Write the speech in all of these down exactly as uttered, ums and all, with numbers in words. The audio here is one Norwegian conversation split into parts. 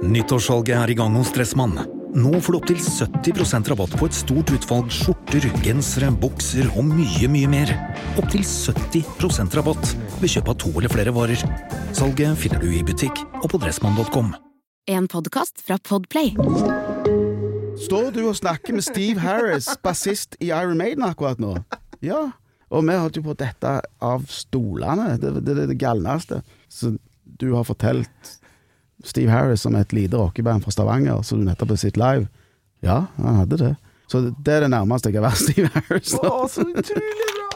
Nyttårssalget er i gang hos Dressmann. Nå får du opp til sytti prosent rabatt på et stort utvalg skjorter, gensere, bukser og mye, mye mer. Opp til sytti prosent rabatt ved kjøp av to eller flere varer. Salget finner du i butikk og på dressmann punktum com. En podcast fra Podplay. Står du og snakker med Steve Harris, bassist i Iron Maiden akkurat nå? Ja, og vi holdt jo på dette av stolene. Det, det, det er det galneste. Så du har fortalt Steve Harris som et lite rockeband fra Stavanger, så du nettopp har sett live. Ja, han hadde det. Så det er det nærmeste jeg har vært Steve Harris. Åh, så utrolig bra!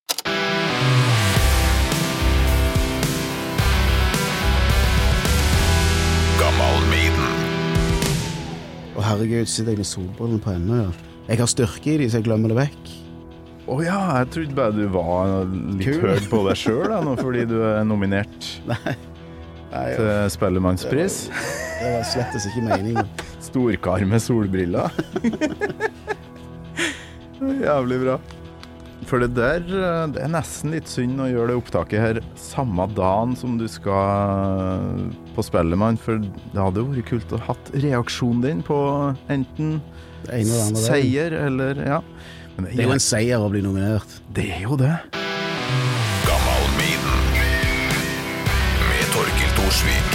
Gammal Maiden. Å herregud, sitter jeg med solbrillene på ennå, ja. Jeg har styrke i de, så jeg glemmer det vekk. Åh ja, jeg trodde bare du var litt Kul. høy på deg selv da, nå, fordi du er nominert Nei. Nei, ja. til Spellemannspris. Det var slettes ikke meningen. Storkar med solbriller. Jævlig bra. For det der, det er nesten litt synd å gjøre det opptaket her samme dagen som du skal på Spellemann, for det hadde jo vært kult å ha hatt reaksjonen din på enten Det ene og det andre. seier eller, ja. Men Det er jo en seier å bli nominert. Det er jo det. Gammal Maiden. Med Torkel Torsvik.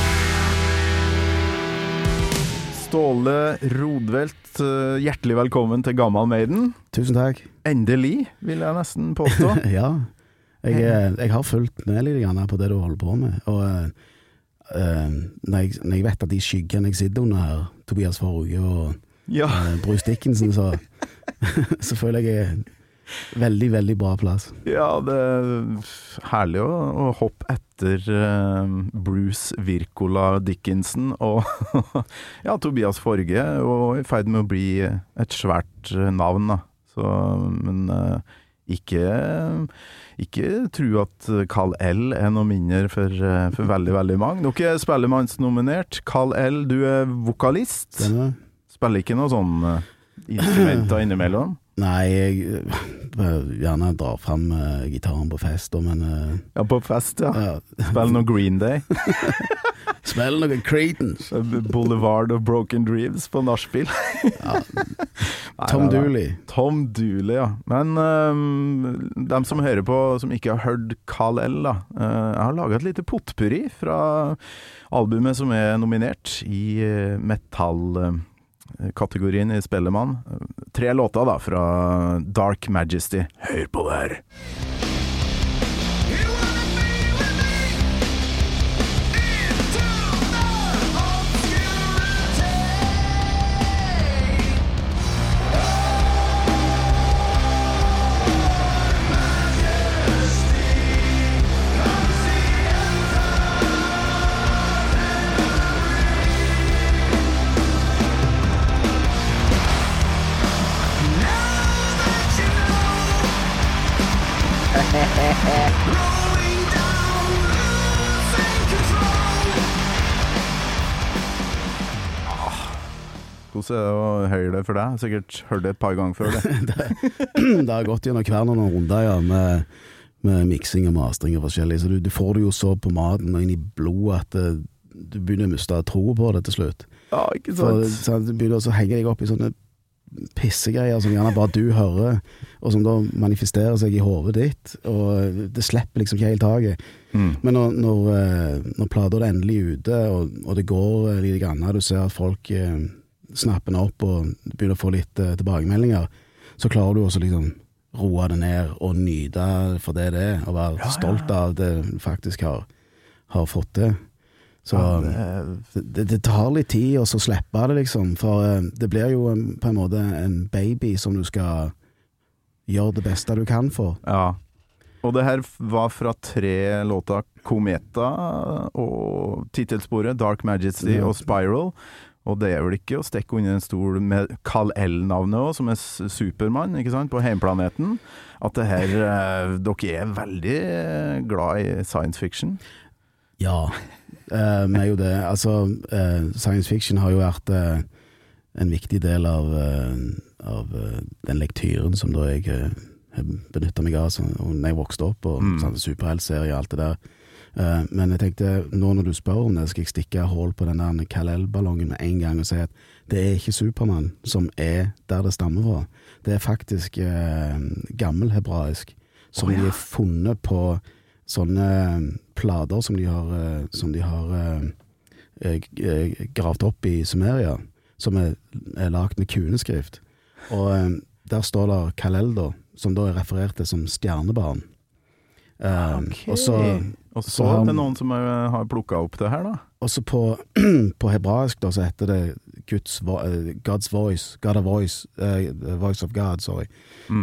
Ståle Rodvelt, hjertelig velkommen til Gammal Maiden. Tusen takk. Endelig, vil jeg nesten påstå. Ja, jeg, eh, jeg har fulgt med litt grann på det du holder på med. Og eh, eh, når, jeg, når jeg vet at de skyggene jeg sitter under her, Tobias Forge og Ja, eh, Bruce Dickinson, så, så føler jeg jeg er veldig, veldig bra plass. ja, det er herlig å, å hoppe etter eh, Bruce Virkola Dickinson og ja, Tobias Forge, og i ferd med å bli et svært eh, navn da. Så, men eh, ikke, ikke tro at Carl L er noe mindre for, eh, for veldig, veldig mange. Dere er spellemannsnominert. Carl L, du er vokalist. Stemmer? Spiller ikke noe sånn uh, instrumenter innimellom? Nei, jeg uh, gjerne drar frem uh, gitaren på fest, da, men uh, Ja, på fest, ja. ja. Spiller noe Green Day. Spiller noe Creedence. Boulevard of Broken Dreams på nachspiel. Ja. Nei, Tom nei, nei. Dooley. Tom Dooley, ja. Men um, dem som hører på, som ikke har hørt Carl L, da. Uh, jeg har laget et lite potpurri fra albumet som er nominert i uh, metall-kategorien i Spellemann. Tre låter da, fra Dark Majesty. Hør på det her. Hvordan er det å høre det for deg? Jeg har sikkert hørt det et par ganger før det. Det har gått gjennom hver noen runder, ja, med, med miksing og mastring og forskjellig, så du, du får det jo så på maten og inn i blodet at uh, du begynner å miste tro på det til slutt. Ja, ikke For, sant? så du begynner også å henge deg opp i sånne pissegreier som gjerne bare du hører, og som da manifesterer seg i hovedet ditt, og det slipper liksom ikke helt taget. Mm. Men når, når, uh, når plater er endelig ute, og, og det går uh, litt grann, du ser at folk uh, snapper den opp og begynner å få litt uh, tilbakemeldinger, så klarer du også liksom roe det ned og nyte for det det er, og være Ja, stolt ja. av det du faktisk har, har fått til. Så Ja, det, det, det tar litt tid å så slippe det liksom, for uh, det blir jo en, på en måte en baby som du skal gjøre det beste du kan for. ja. Og det her var fra tre låter, Kometa og titelsporet, Dark Majesty Ja. og Spiral. Og det er vel ikke å stekke under en stol med Carl L-navnet også, som er s- Superman, ikke sant, på heimplaneten. At det her, eh, dere er veldig eh, glad i science fiction. Ja, uh, vi er jo det. Altså, uh, science fiction har jo vært uh, en viktig del av, uh, av uh, den lektyren som da jeg uh, benyttet meg av så, når jeg vokste opp, og Mm. sånn, superheltserie og alt det der. Uh, men jeg tenkte, nå når du spør om det, skal jeg stikke hål på den der Kal-El-ballongen med en gang og si at det er ikke Superman som er der det stammer fra. Det er faktisk uh, gammelhebraisk, som oh, ja. de er funnet på sånne plader som de har, uh, som de har uh, uh, gravd opp i Sumeria, som er, er lagt med kuneskrift. Og uh, der står det Kal-El da, som da er referert til som stjernebarn. Uh, okay. Og så, og så, så har det noen som er, har plukket opp det her da. Og så på, på hebraisk da, så heter det Guds, uh, God's voice, God a voice, uh, voice of God, sorry. Mm.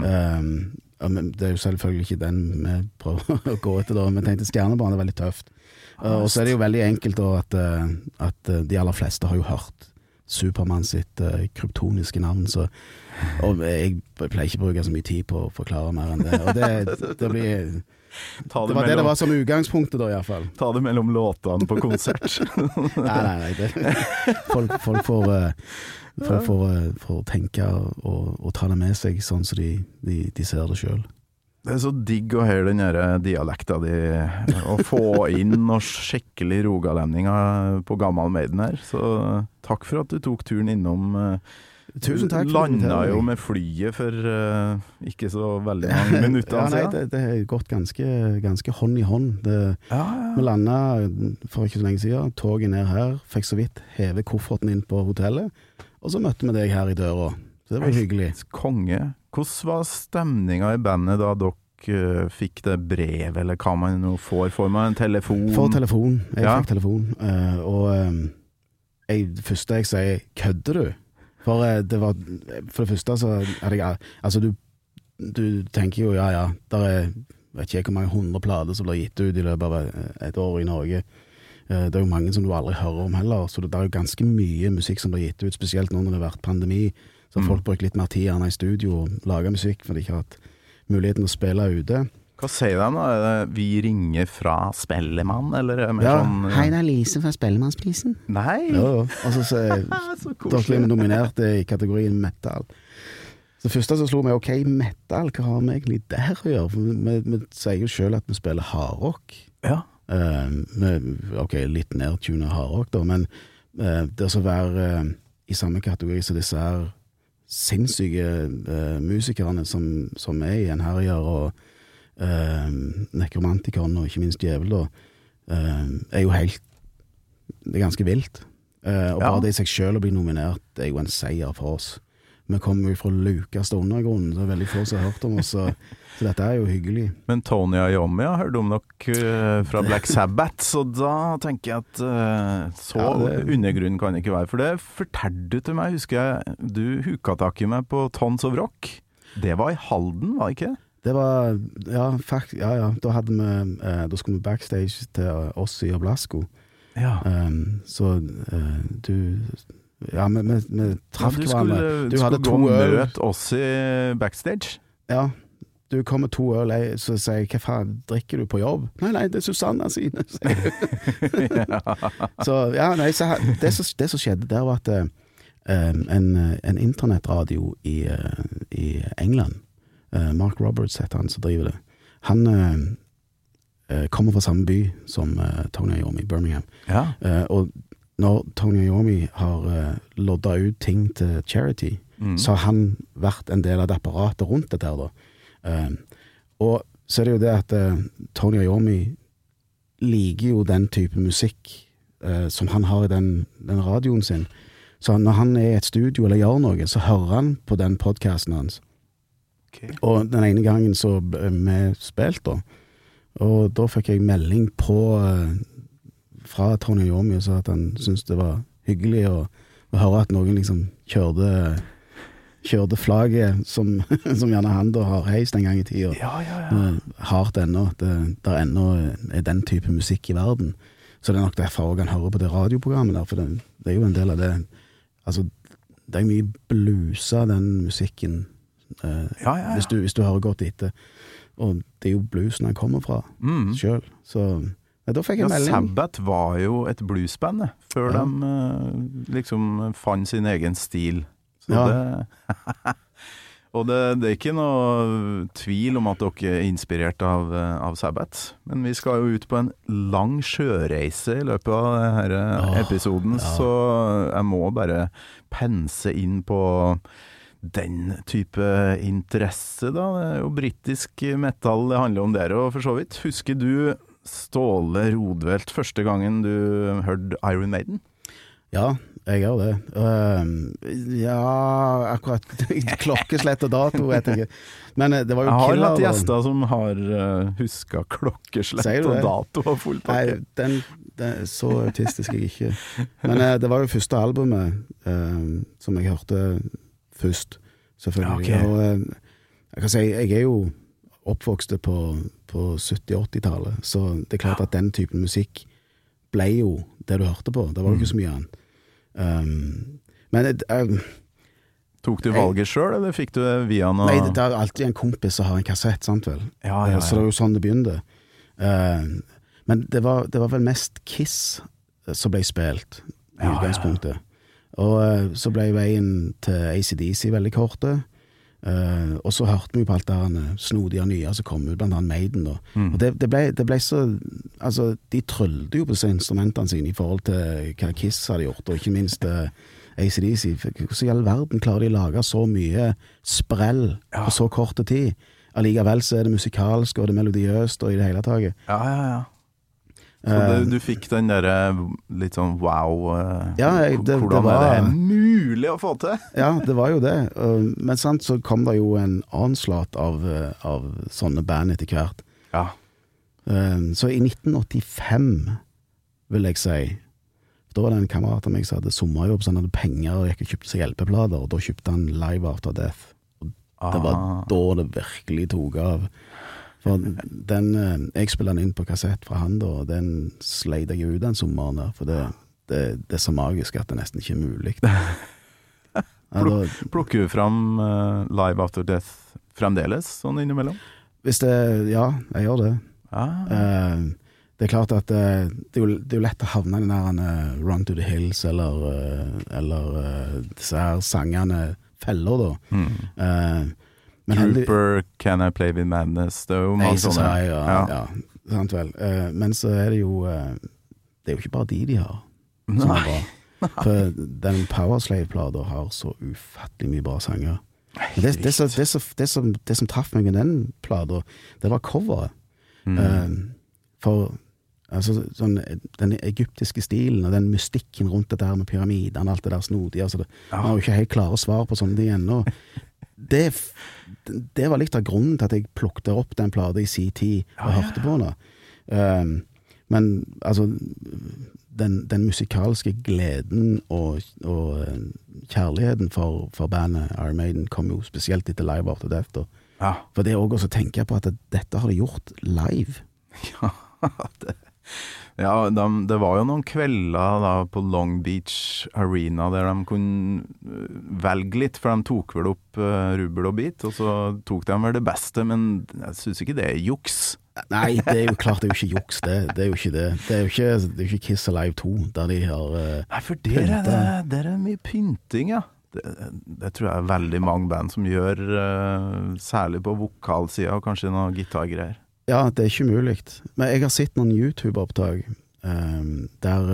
Um, det er jo selvfølgelig ikke den vi prøver å gå etter da, men jeg tenkte stjernebarn er veldig tøft. Uh, og så er det jo veldig enkelt da at, uh, at de aller fleste har jo hørt Superman sitt uh, kryptoniske navn, så og jeg pleier ikke å bruke så mye tid på å forklare mer enn det. Og det, det blir det, det var mellom, det det var som utgangspunktet da i hvert fall. Ta det mellom låtene på konsert. nei, nei, nei. Det, folk, folk får, uh, folk får, uh, får tenke og, og ta det med seg sånn som de, de, de ser det selv. Det er så digg å høre den her dialekta di, å få inn noen skikkelig rogalendinger på Gammal Maiden her. Så takk for at du tok turen innom. Tusen takk. Landa jo med flyet for uh, ikke så veldig mange minutter. ja, nei, det, det har gått ganske, ganske hånd i hånd. Det, ja, ja. Vi landet for ikke så lenge siden, toget ned her, fikk så vidt heve kofferten inn på hotellet, og så møtte vi deg her i døra. Så det var hyggelig. Konge. Hvordan var stemninga i bandet da dere uh, fikk det brev, eller hva man nå får? Får man en telefon? Får telefon. Jeg ja. fikk telefon. Uh, og um, jeg, det første jeg sier, kødder du? For uh, det var, for det første så er det, altså du, du tenker jo, ja, ja, der er, vet ikke hvor mange hundre plater som blir gitt ut i løpet av et år i Norge. Uh, det er jo mange som du aldri hører om heller, så det, det er jo ganske mye musikk som blir gitt ut, spesielt nå når det har vært pandemi. Så mm. folk bruker litt mer tid gjerne i studio og lager musikk, for de ikke har hatt muligheten å spille ute. Hva sier de da? Er det vi ringer fra Spellemann, eller er det mer ja, sånn... Hei, det er Lise fra Spellemannsprisen. Nei! Ja, og så sier dere er nominert i kategorien metal. Så først så slo vi, ok, metal, hva har vi egentlig der å gjøre? For vi, vi sier jo selv at vi spiller hardrock. Ja. Uh, med, ok, litt nedtunet hardrock da, men uh, det å være uh, i samme kategori som disse her sinnssyke uh, musikerne som, som er i en herjer og uh, nekromantikeren og ikke minst djevel da, uh, er jo helt det er ganske vilt uh, og ja. Bare det i seg selv å bli nominert er jo en seier for oss. Vi kommer jo fra lukeste undergrunnen, så det er veldig få som har hørt om oss, så, så dette er jo hyggelig. Men Tony Iommi har hørt om nok uh, fra Black Sabbath, så da tenker jeg at uh, så ja, det... undergrunnen kan det ikke være. For det fortalte du til meg, husker jeg, du huka tak i meg på Tons of Rock. Det var i Halden, var det ikke? Det var, ja, fakt, ja, ja. Da, hadde vi, uh, da skulle vi backstage til Ossi og Blasco. Ja. Um, så uh, du... Ja, vi, vi, vi traff ja, hverandre. Du, du skulle hadde gå to og øl. møte oss i backstage. Ja, du kom med to øl, så sier jeg, hva faen, drikker du på jobb? Nei, nei, det er Susanna sine, sier du. ja. Så, ja, nei, så, det, som, det som skjedde der var at uh, en, en internettradio i, uh, i England, uh, Mark Roberts heter han som driver det, han uh, kommer fra samme by som uh, Tony Iommi, Birmingham. Ja. Uh, og når Tony Iommi har uh, lodda ut ting til charity, mm. så har han vært en del av det apparatet rundt dette her da. Uh, og så er det jo det at uh, Tony Iommi liker jo den type musikk uh, som han har i den, den radioen sin. Så når han er i et studio eller gjør noe, så hører han på den podcasten hans. Okay. Og den ene gangen så vi spilte da, og da fikk jeg melding på... Uh, fra Tony Iommi og sa at han syntes det var hyggelig å, å høre at noen liksom kjørte, kjørte flagget som, som gjerne han da har heist en gang i tiden. Ja, ja, ja. Hardt ennå, det der ennå er den type musikk i verden. Så det er nok derfor også han hører på det radioprogrammet der, for det, det er jo en del av det. Altså, det er mye blusa den musikken, eh, ja, ja, ja. Hvis, du, hvis du hører godt etter. Og det er jo blusen han kommer fra mm. selv, så... Ja, da fikk jeg ja, melding. Sabbath var jo et bluesband, før ja. de uh, liksom fant sin egen stil. Så ja. det Og det, det er ikke noe tvil om at dere er inspirert av, av Sabbath, men vi skal jo ut på en lang sjøreise i løpet av denne oh, episoden, ja. Så jeg må bare pense inn på den type interesse da. Det er jo britisk metal det handler om der, og for så vidt. Husker du Ståle Rodvelt første gangen du hørte Iron Maiden? Ja, jeg gjør det. Uh, ja, akkurat klokkeslett og dato, vet jeg ikke. Men det var jo jeg killer. har hatt gjester som har uh, husket klokkeslett og dato og full pakke. Nei, den, den, så autistisk jeg ikke. Men uh, det var jo første albumet uh, som jeg hørte først, selvfølgelig. Ja, okay. Og uh, jeg kan si, jeg er jo oppvokst på, på sytti-åtti-tallet, så det er klart at den typen musikk ble jo det du hørte på. Det var jo ikke så mye annet. Um, men um, Tok du valget selv, eller fikk du det via noe? Nei, det er alltid en kompis som har en kassett, sant vel? Ja, ja, ja. Så det er jo sånn det begynte. Uh, men det var, det var vel mest Kiss som ble spilt i utgangspunktet. Ja, ja. Og uh, så ble veien til A C D C veldig korte. Uh, og så hørte vi på alt det her snodige og nye som kom ut, blant annet Maiden da. Mm. Og det, det, ble, det ble så altså, de tryllte jo på sine instrumentene sine i forhold til hva Kiss hadde gjort, og ikke minst uh, A C D C. Hvordan i all verden klarer de å lage så mye sprell ja. På så korte tid? Allikevel så er det musikalsk og det er melodiøst og i det hele taget. Ja, ja, ja. Så det, du fikk den der litt sånn wow uh, ja, jeg, det, hvordan det var, er det mulig å få til? Ja, det var jo det. Uh, men sant, så kom det jo en anslått av, uh, av sånne band etter hvert. Ja. Uh, så i nitten åttifem, vil jeg si, da var det en kamerat av meg som hadde sommerjobb, så han hadde penger og gikk og kjøpte seg hjelpeplader, og da kjøpte han Live After Death. Og det var ah. da det virkelig tog av. For den, jeg spiller den inn på kassett fra han da, og den sleit jeg ut den sommeren der, for det, det, det er så magisk at det nesten ikke er mulig. Ja, da, Plukker du fram uh, Live After Death fremdeles, sånn innimellom? Hvis det, ja, jeg gjør det. Ah. Uh, det er klart at uh, det, er jo, det er jo lett å havne i den der uh, Run to the Hills, eller, uh, eller uh, disse her sangene feller da. Mm. Uh, Men Trooper, Can I Play With Madness, det er jo mange sånne. Ja, ja. ja, sant vel. Uh, men så er det jo, uh, det er jo ikke bare de de har. Som er bra. For den Powerslave-platen har så ufattelig mye bra sanger. Det, det, det, det, det, som, det som traff meg med den platen, det var coveret. Mm. Uh, for altså, sånn, den egyptiske stilen og den mystikken rundt det der med pyramidene, alt det der snodige, altså det, ja. Man har jo ikke helt klare svar på sånne ting ennå. Det, det var litt av grunnen til at jeg plukte opp den platen i sin tid og ja, ja. Hørte på den. Um, men altså den, den musikalske gleden og, og kjærligheten for, for bandet Iron Maiden kom jo spesielt etter Live After Death. Og, ja. For det er også å tenke på at dette har de gjort live. Ja, det Ja, de, det var jo noen kvelder da på Long Beach Arena der de kunne velge litt, for de tok vel opp uh, rubbel og bit, og så tok de vel det beste, men jeg synes ikke det er juks. Nei, det er jo klart det er jo ikke juks, det, det er jo ikke det. Det er jo ikke, det er jo ikke Kiss Alive to, der de har uh, Nei, for der er, det, der er mye pynting, ja. Det, det tror jeg er veldig mange band som gjør, uh, særlig på vokalsiden, og kanskje noen gitargreier. Ja, det er ikke mulig. Men jeg har sett noen YouTube-opptak um, der,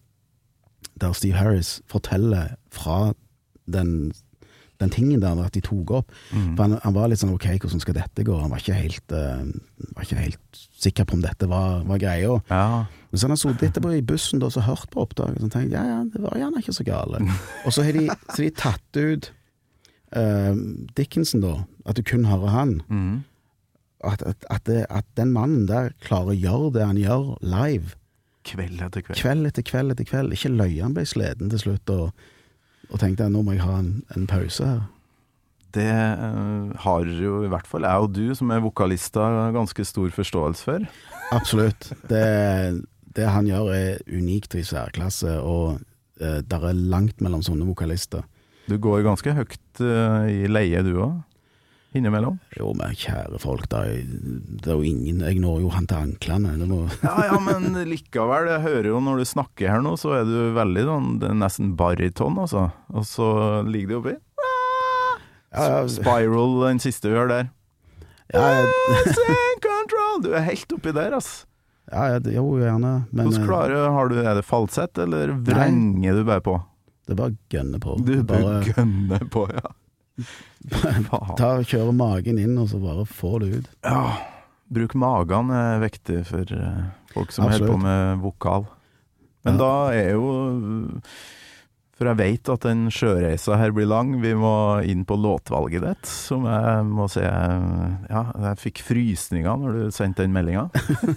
der Steve Harris forteller fra den, den tingen der at de tok opp. Mm. For han, han var litt sånn, ok, hvordan skal dette gå? Han var ikke helt, uh, var ikke helt sikker på om dette var, var greia. Ja. Men så han så dette på i bussen da, så hørt på opptaket, så tenkte jeg, ja, ja, det var gjerne ikke så gale. Og så har de, så de tatt ut uh, Dickinson da, at du kun hører han. Mhm. At, at, at, det, at den mannen der klarer å gjøre det han gjør live kveld etter kveld kveld etter kveld etter kveld ikke løye, han ble sleden til slutt og, og tenkte nå må jeg ha en, en pause her. Det uh, har jo i hvert fall jeg og du som er vokalister ganske stor forståelse for. Absolutt, det, det han gjør er unikt i særklasse, og uh, der er langt mellom sånne vokalister. Du går ganske høyt uh, i leie du også innimellom? Jo, men kjære folk, det er, det er jo ingen, jeg når jo han til anklene. Må... ja, ja, men likevel, jeg hører jo når du snakker her nå, så er du veldig sånn, det er nesten bariton, altså. Og så ligger du oppi. Ja, ja. Spiral, den siste vi gjør der. Ja, jeg, Losing control! Du er helt oppi der, ass. ja, jeg, jo, gjerne. Men Hvordan klarer har du, er det falsett, eller vrenger du bare på? det er bare gønne på. Du bare bare gønner på, ja. ta, kjøre magen inn, og så bare få det ut. Ja, bruk magen er viktig for uh, folk som Absolutt. holder på med vokal. Men Ja. da er jo, for jeg vet at den sjøreisa her blir lang, vi må inn på låtvalget ditt, som jeg må si, ja, jeg fikk frysninger når du sendte den meldingen.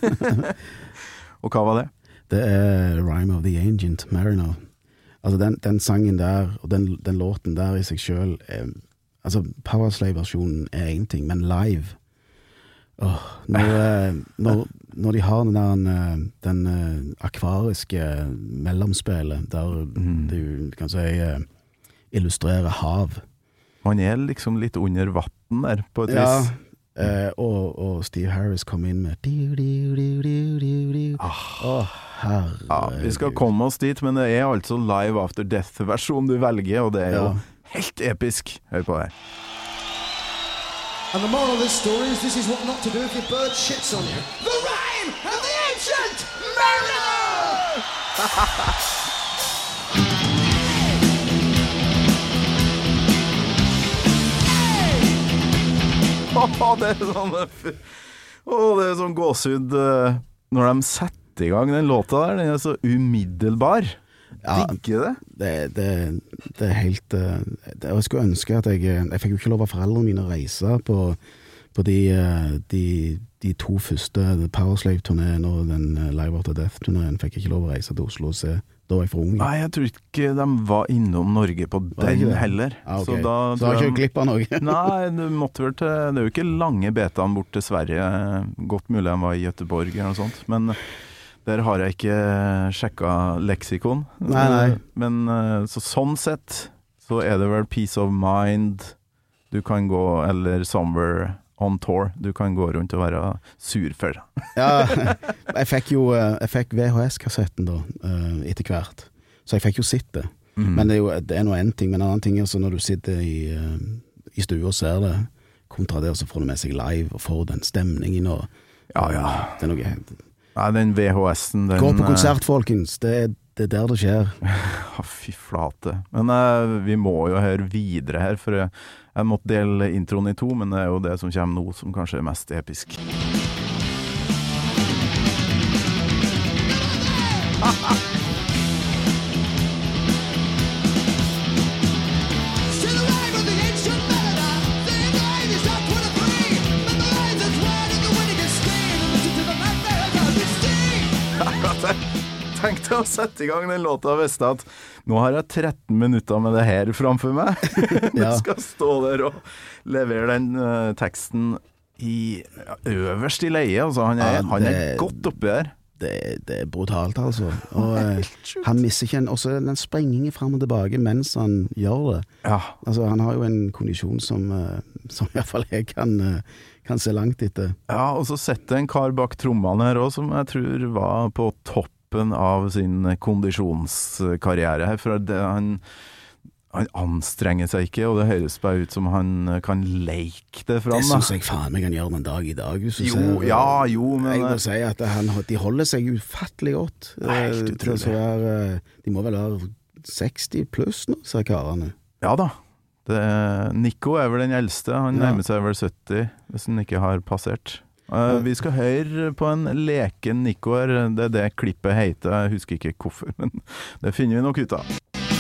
Og hva var det? Det er Rime of the Ancient Mariner. Altså den, den sangen der, og den, den låten der i seg selv, er, altså Powerslave-versjonen er en ting, men live, åh, når, eh, når, når de har den der, den eh, akvariske mellomspillet, der Mm. du kan si eh, illustrerer hav. Man er liksom litt under vatten der, på et Ja, vis. eh, og, og Steve Harris kom inn med diu, diu, diu, diu, diu, diu. Åh, herregud. Ja, vi skal komme oss dit, men det er altså Live After Death-versjonen du velger, og det er jo Ja. helt episk. Hør på det. And the moral of this story is this is what not to do if your bird shits on you. The Rime of the Ancient Mariner! Åh, det er sånn Åh, det er sånn gåsehud eh, når de setter i gang den låta der. Den er så umiddelbar. Ja. Digger det. Det, det, det er helt eh, det, Jeg skulle ønske at jeg Jeg fikk jo ikke lov av foreldrene mine å reise på, på de, eh, de, de to første Powerslave-turneen og den eh, Live After Death-turneen. Fikk jeg ikke lov å reise til Oslo og se. Da var jeg for ung. Nei, jeg tror ikke de var innom Norge på Var det ikke den det? heller. Ja, ok. Så da Så tror har jeg jeg- ikke glipp av noe. Nei, du måtte vel til Det er jo ikke lange betaen bort til Sverige. Godt mulig han var i Göteborg eller noe sånt. Men der har jeg ikke sjekka leksikon. Nei, nei. Men eh, så sånn sett så er det vel Peace of Mind du kan gå, eller Somewhere on Tour. Du kan gå rundt og være sur for. Ja, jeg fikk jo eh, Jeg fikk V H S-kassetten da, eh, etter hvert. Så jeg fikk jo sitt det. Mm. Men det er jo det er noe en ting, men en annen ting er så når du sitter i, eh, i stua og ser det, kontra det, og så får du med seg live og får den stemningen og Ja, ja. Det er noe helt Nei, den V H S-en den, Gå på eh, konsert, folkens. Det, er- det er der det skjer. Ja, fy flate. Men eh, vi må jo høre videre her, for jeg, jeg måtte dele introen i to, men det er jo det som kommer nå som kanskje er mest episk. To the Rime of the Ancient Mariner, the line is up twenty-three. But the lines are wide and the winning is scream. And listen to the man there as we sing. Tenk deg å sette i gang den låta og visste at nå har jeg tretten minutter med det her framfor meg. Du Ja. skal stå der og levere den eh, teksten i ja, øverst i leie. Altså, han er, Ja, han er det- godt oppi der. Det, det er brutalt, altså. Og eh, han misser ikke en også den springingen fram og tilbake mens han gjør det. Ja. Altså, han har jo en kondisjon som, eh, som i hvert fall jeg kan, eh, kan se langt etter. ja, og så setter en kar bak trommene her også, som jeg tror var på toppen av sin kondisjonskarriere her. For det, han, han anstrenger seg ikke, og det høres bare ut som han kan leke det fram. Det da. synes jeg faen meg kan gjøre den dag i dag. Hvis du Jo, ser, ja, jo, men Jeg må si at han, de holder seg ufattelig godt. Helt Eh, til å utrolig. være, eh, de må vel være seksti pluss nå, ser karene. Ja da. Det, Nico er vel den eldste. Han Ja. nærmer seg vel sytti, hvis han ikke har passert. Eh, vi skal høre på en leken Nico her. Det er det klippet heter. Jeg husker ikke hvorfor, men det finner vi nok ut av.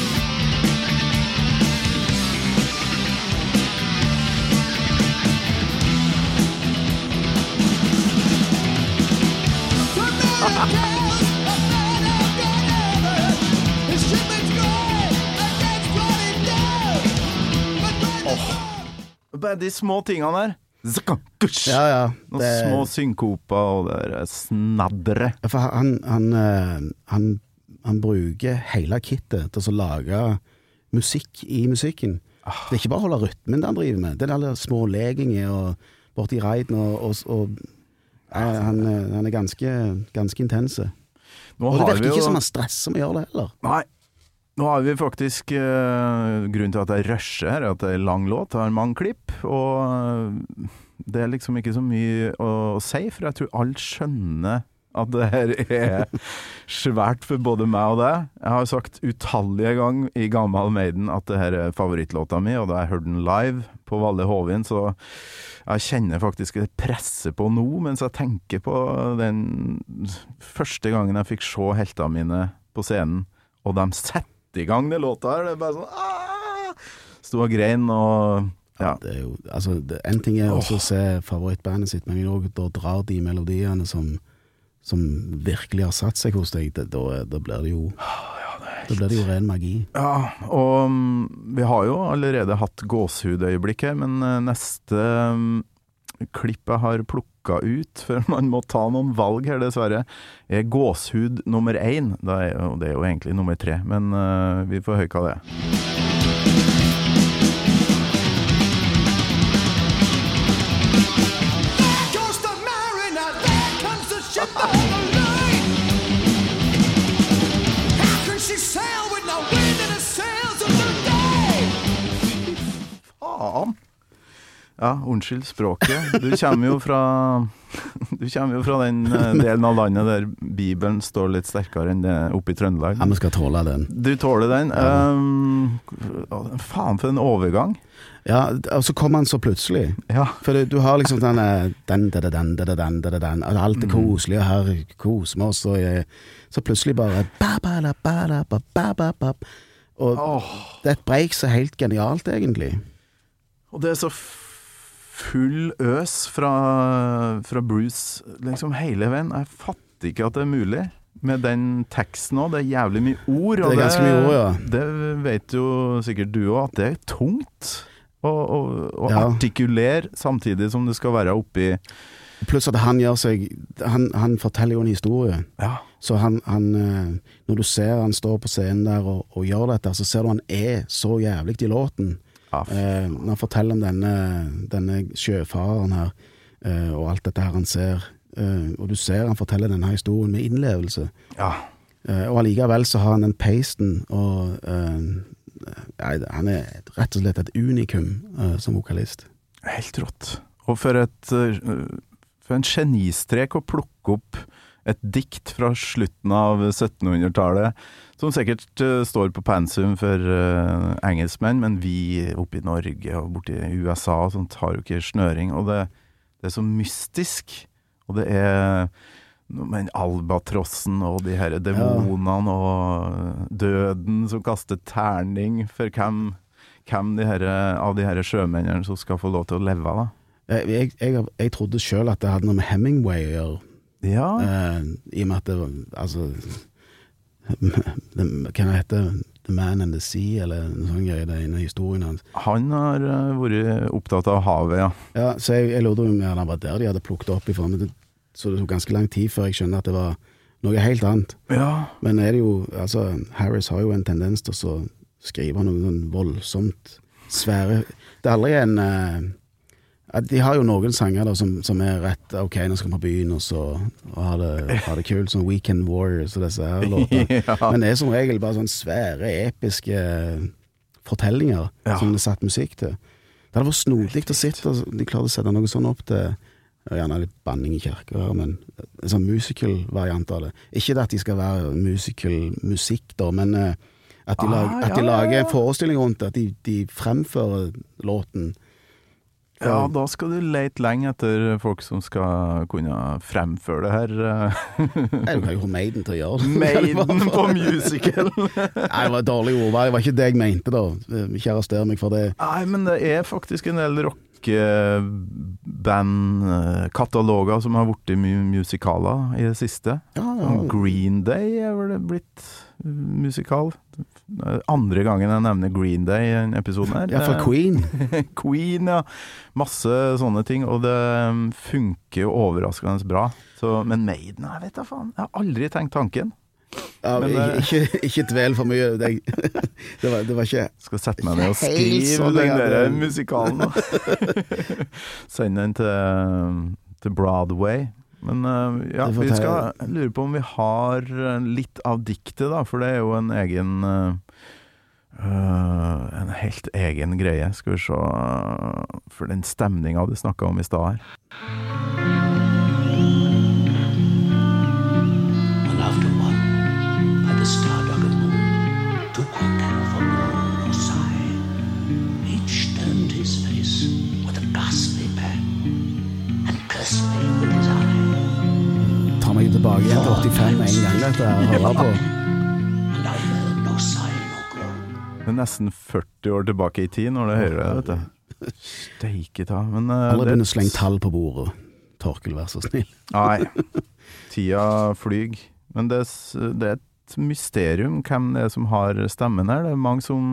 Bare de små tingene der. Zakkakush! Ja, ja. Noen det- små synkoper og det der snaddre. Ja, For han, han, eh, han, han bruker hele kittet til å lage musikk i musikken. Det er ikke bare å holde rytmen det han driver med. Det er alle små leginger og borti reiden og, og, og eh, han, eh, han er ganske, ganske intense. Nå Og det har virker vi jo- ikke som han stresser med å gjøre det heller. Nei. Nå har vi faktisk uh, grunnen til at jeg rusher her, at det er lang låt, det har mange klipp, og uh, det er liksom ikke så mye å, å si, for jeg tror alt skjønner at det her er svært for både meg og deg. Jeg har sagt utallige ganger i Gammel Maiden at det her er favorittlåta mi, og da jeg hørte den live på Valle Hovin, så jeg kjenner faktisk det presset på nå, mens jeg tenker på den første gangen jeg fikk se heltene mine på scenen, og de setter i gang det låta her, det er bare sånn aah! Stod og grein, og ja. Det er jo, altså, det, en ting er også å se favorittbandet sitt, men også da drar de melodiene som som virkelig har satt seg hos deg, da, da blir det jo ja, det da blir det jo ren magi. Ja, og um, vi har jo allerede hatt gåshudøyeblikk her, men uh, neste um, klipp jeg har plukket ut, for man må ta noen valg her dessverre, er gåshud nummer én. Det er, jo, det er jo egentlig nummer tre, men uh, vi får høre hva det er. Faen. Ja, unnskyld språket. Du kommer jo fra Du kommer jo fra den delen av landet der Bibelen står litt sterkere enn det oppe i Trøndelag. Ja, vi skal tåle den. Du tåler den. Ja. Um, faen for en overgang. Ja, og så kommer han så plutselig. Ja. For du, du har liksom den den, den, den, den, den, den, den. Alt er koselig, og her koser vi oss, og jeg, så plutselig bare ba, ba, da, ba, da, ba, ba, ba, ba. Og oh. det er et break så helt genialt, egentlig. Og det er så full øs fra, fra Bruce liksom hele veien. Jeg fatter ikke at det er mulig med den teksten også. Det er jævlig mye ord. Det er ganske mye ord, ja. Det vet jo sikkert du også, at det er tungt å, å, å ja. artikulere samtidig som det skal være oppi. Pluss at han gjør seg, han, han forteller jo en historie. Ja. Så han, han, når du ser han står på scenen der og, og gjør dette, så ser du han er så jævlig i låten. Ja, eh, når han forteller om denne, denne sjøfareren her, eh, og alt dette her han ser, eh, og du ser han forteller denne historien med innlevelse. Ja. Eh, og allikevel så har han den pasten, og eh, ja, han er rett og slett et unikum eh, som vokalist. Helt rått. Og for, et, for en genistrek å plukke opp et dikt fra slutten av syttenhundretallet, som sikkert uh, står på pensum for uh, engelskmenn, men vi oppe i Norge og borte i U S A og sånt har jo ikke snøring, og det, det er så mystisk, og det er men albatrossen og de her demonene ja. og døden som kaster terning for hvem, hvem de her, av de her sjømennene som skal få lov til å leve da. Jeg, jeg, jeg, jeg trodde selv at det hadde noe med Hemingway å gjøre. Ja. Uh, I og med at det var, altså hva heter The Man and the Sea, eller noe sånt greier, det er en av historien hans. Han har uh, vært opptatt av havet, ja. Ja, så jeg, jeg lurte om det var der de hadde plukket opp ifra, men det, så det tok ganske lang tid før jeg skjønner at det var noe helt annet. Ja. Men er det jo, altså, Harris har jo en tendens til å skrive noe sånn voldsomt svære. Det er aldri en... Uh, de har jo noen sanger da, som, som er rett, ok, nå skal vi på byen og så og ha, det, ha det kult, sånn Weekend Warriors og disse her låter. Ja. Men det er som regel bare sånn svære, episke fortellinger ja. som det er satt musikk til. Det hadde vært snodig å sitte, og de klarte å sette noe sånn opp til, gjerne litt banning i kirker, men en sånn musical-variant av det. Ikke det at de skal være musical-musikk da, men at de, lag, ah, at de ja, lager en forestilling rundt det, at de, de fremfører låten. Ja, da skal du lete lenge etter folk som skal kunne fremføre det her. Nei, du kan jo få Maiden til å gjøre det. Maiden på musical. Nei, det var et dårlig ordvalg. Det var ikke det jeg mente da. Ikke arrester meg for det. Nei, men det er faktisk en del rockeband-kataloger som har vært i mye musikaler i det siste. Ja, ja. Green Day er vel blitt musikal. Andre gangen jeg nevner Green Day i en episode her. Ja, for Queen. Queen, ja. Masse sånne ting, og det funker jo overraskende bra. Så, men Maiden, jeg vet da faen. Jeg har aldri tenkt tanken. Ja, men, ikke, ikke, ikke dvel for mye. Det, det, var, det var ikke... Skal sette meg ned og skrive sånn, den der musikalen. Send den til, til Broadway. Men uh, ja, vi skal lure på om vi har litt av diktet da, for det er jo en egen uh, Uh, en helt egen greie. Skal vi se, for den stemningen du snakket om i stad her. And after one, by the star-duggered moon, took what care for groan or sigh. Each turned his face with a ghastly pang, and cursed me with his eye. Ta meg tilbake igjen til åttifem en gang, dette her, hører på. And I heard no sigh nor groan. Det er nesten førti år tilbake i tid når du hører det, vet du. Steike ta. Men uh, Alle det, begynner å slenge tall på bordet. Torkel, vær så snill. nei, tida flyg. Men det, s- det er et mysterium hvem det er som har stemmen her. Det er mange som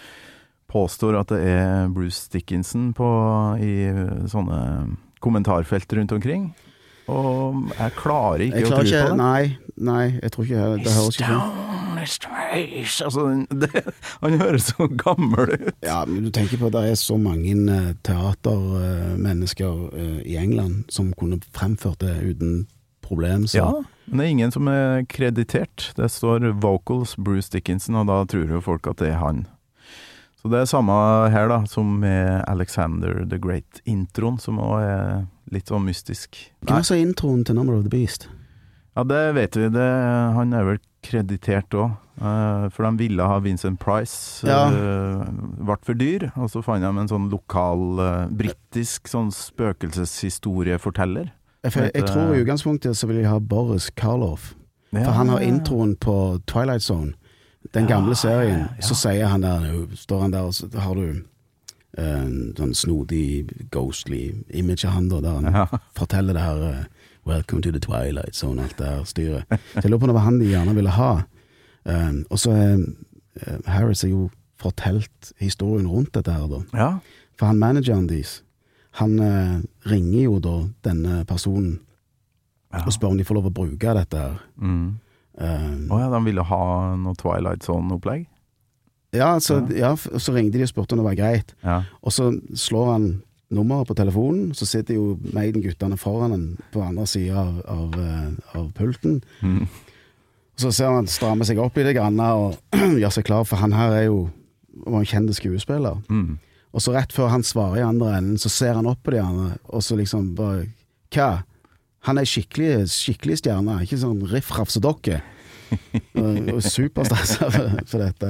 påstår at det er Bruce Dickinson på, i sånne kommentarfelt rundt omkring. Og jeg klarer ikke Jeg å klarer tro ikke, på det. nei, nei, jeg tror ikke, det høres ikke sånn. mister Ace, altså, det, han høres så gammel ut. Ja, men du tenker på at det er så mange eh, teatermennesker eh, i England som kunne fremført det uten problem, så Ja, men det er ingen som er kreditert. Det står vocals Bruce Dickinson, og da tror jo folk at det er han. Så det er samme her da, som med Alexander the Great-introen, som også er litt sånn mystisk. Hvem sa introen til Number of the Beast? Ja, det vet vi. Det, han er vel kreditert også. Uh, for de ville ha Vincent Price. Ja. Uh, vart for dyr. Og så fant de en sånn lokal, uh, brittisk sånn spøkelseshistorieforteller. Jeg, jeg, jeg tror i utgangspunktet så vil jeg ha Boris Karloff. For han har introen på Twilight Zone. Den gamle serien. ja, ja. Så sier han der, står han der, og så har du en sånn snodig, ghostly image av han da, der han Ja. forteller det her eh, Welcome to the Twilight Zone, alt det her styret. Så jeg lurer på om det var han de gjerne ville ha. Um, og så er uh, Harris har jo fortalt historien rundt dette her da. Ja. For han manageren deres, han uh, ringer jo da denne personen Ja. og spør om de får lov å bruke dette her. Mm. Um, Å ja, de ville ha noe Twilight Zone-opplegg? ja, så, ja, f- så ringte de og spurte om det var greit. Ja. Og så slår han nummeret på telefonen, så sitter jo Maiden-guttene foran han på andre siden av, av, eh, av pulten. Mm. Så ser han stramme seg opp i det grann og gjør seg klar, for han her er jo var en kjent skuespiller. Mm. Og så rett før han svarer i andre enden, så ser han opp på de andre, og så liksom bare, hva? Han er skikkelig, skikkelig stjerne, ikke sånn riff-raff som dere. Og, og superstasser for, for dette.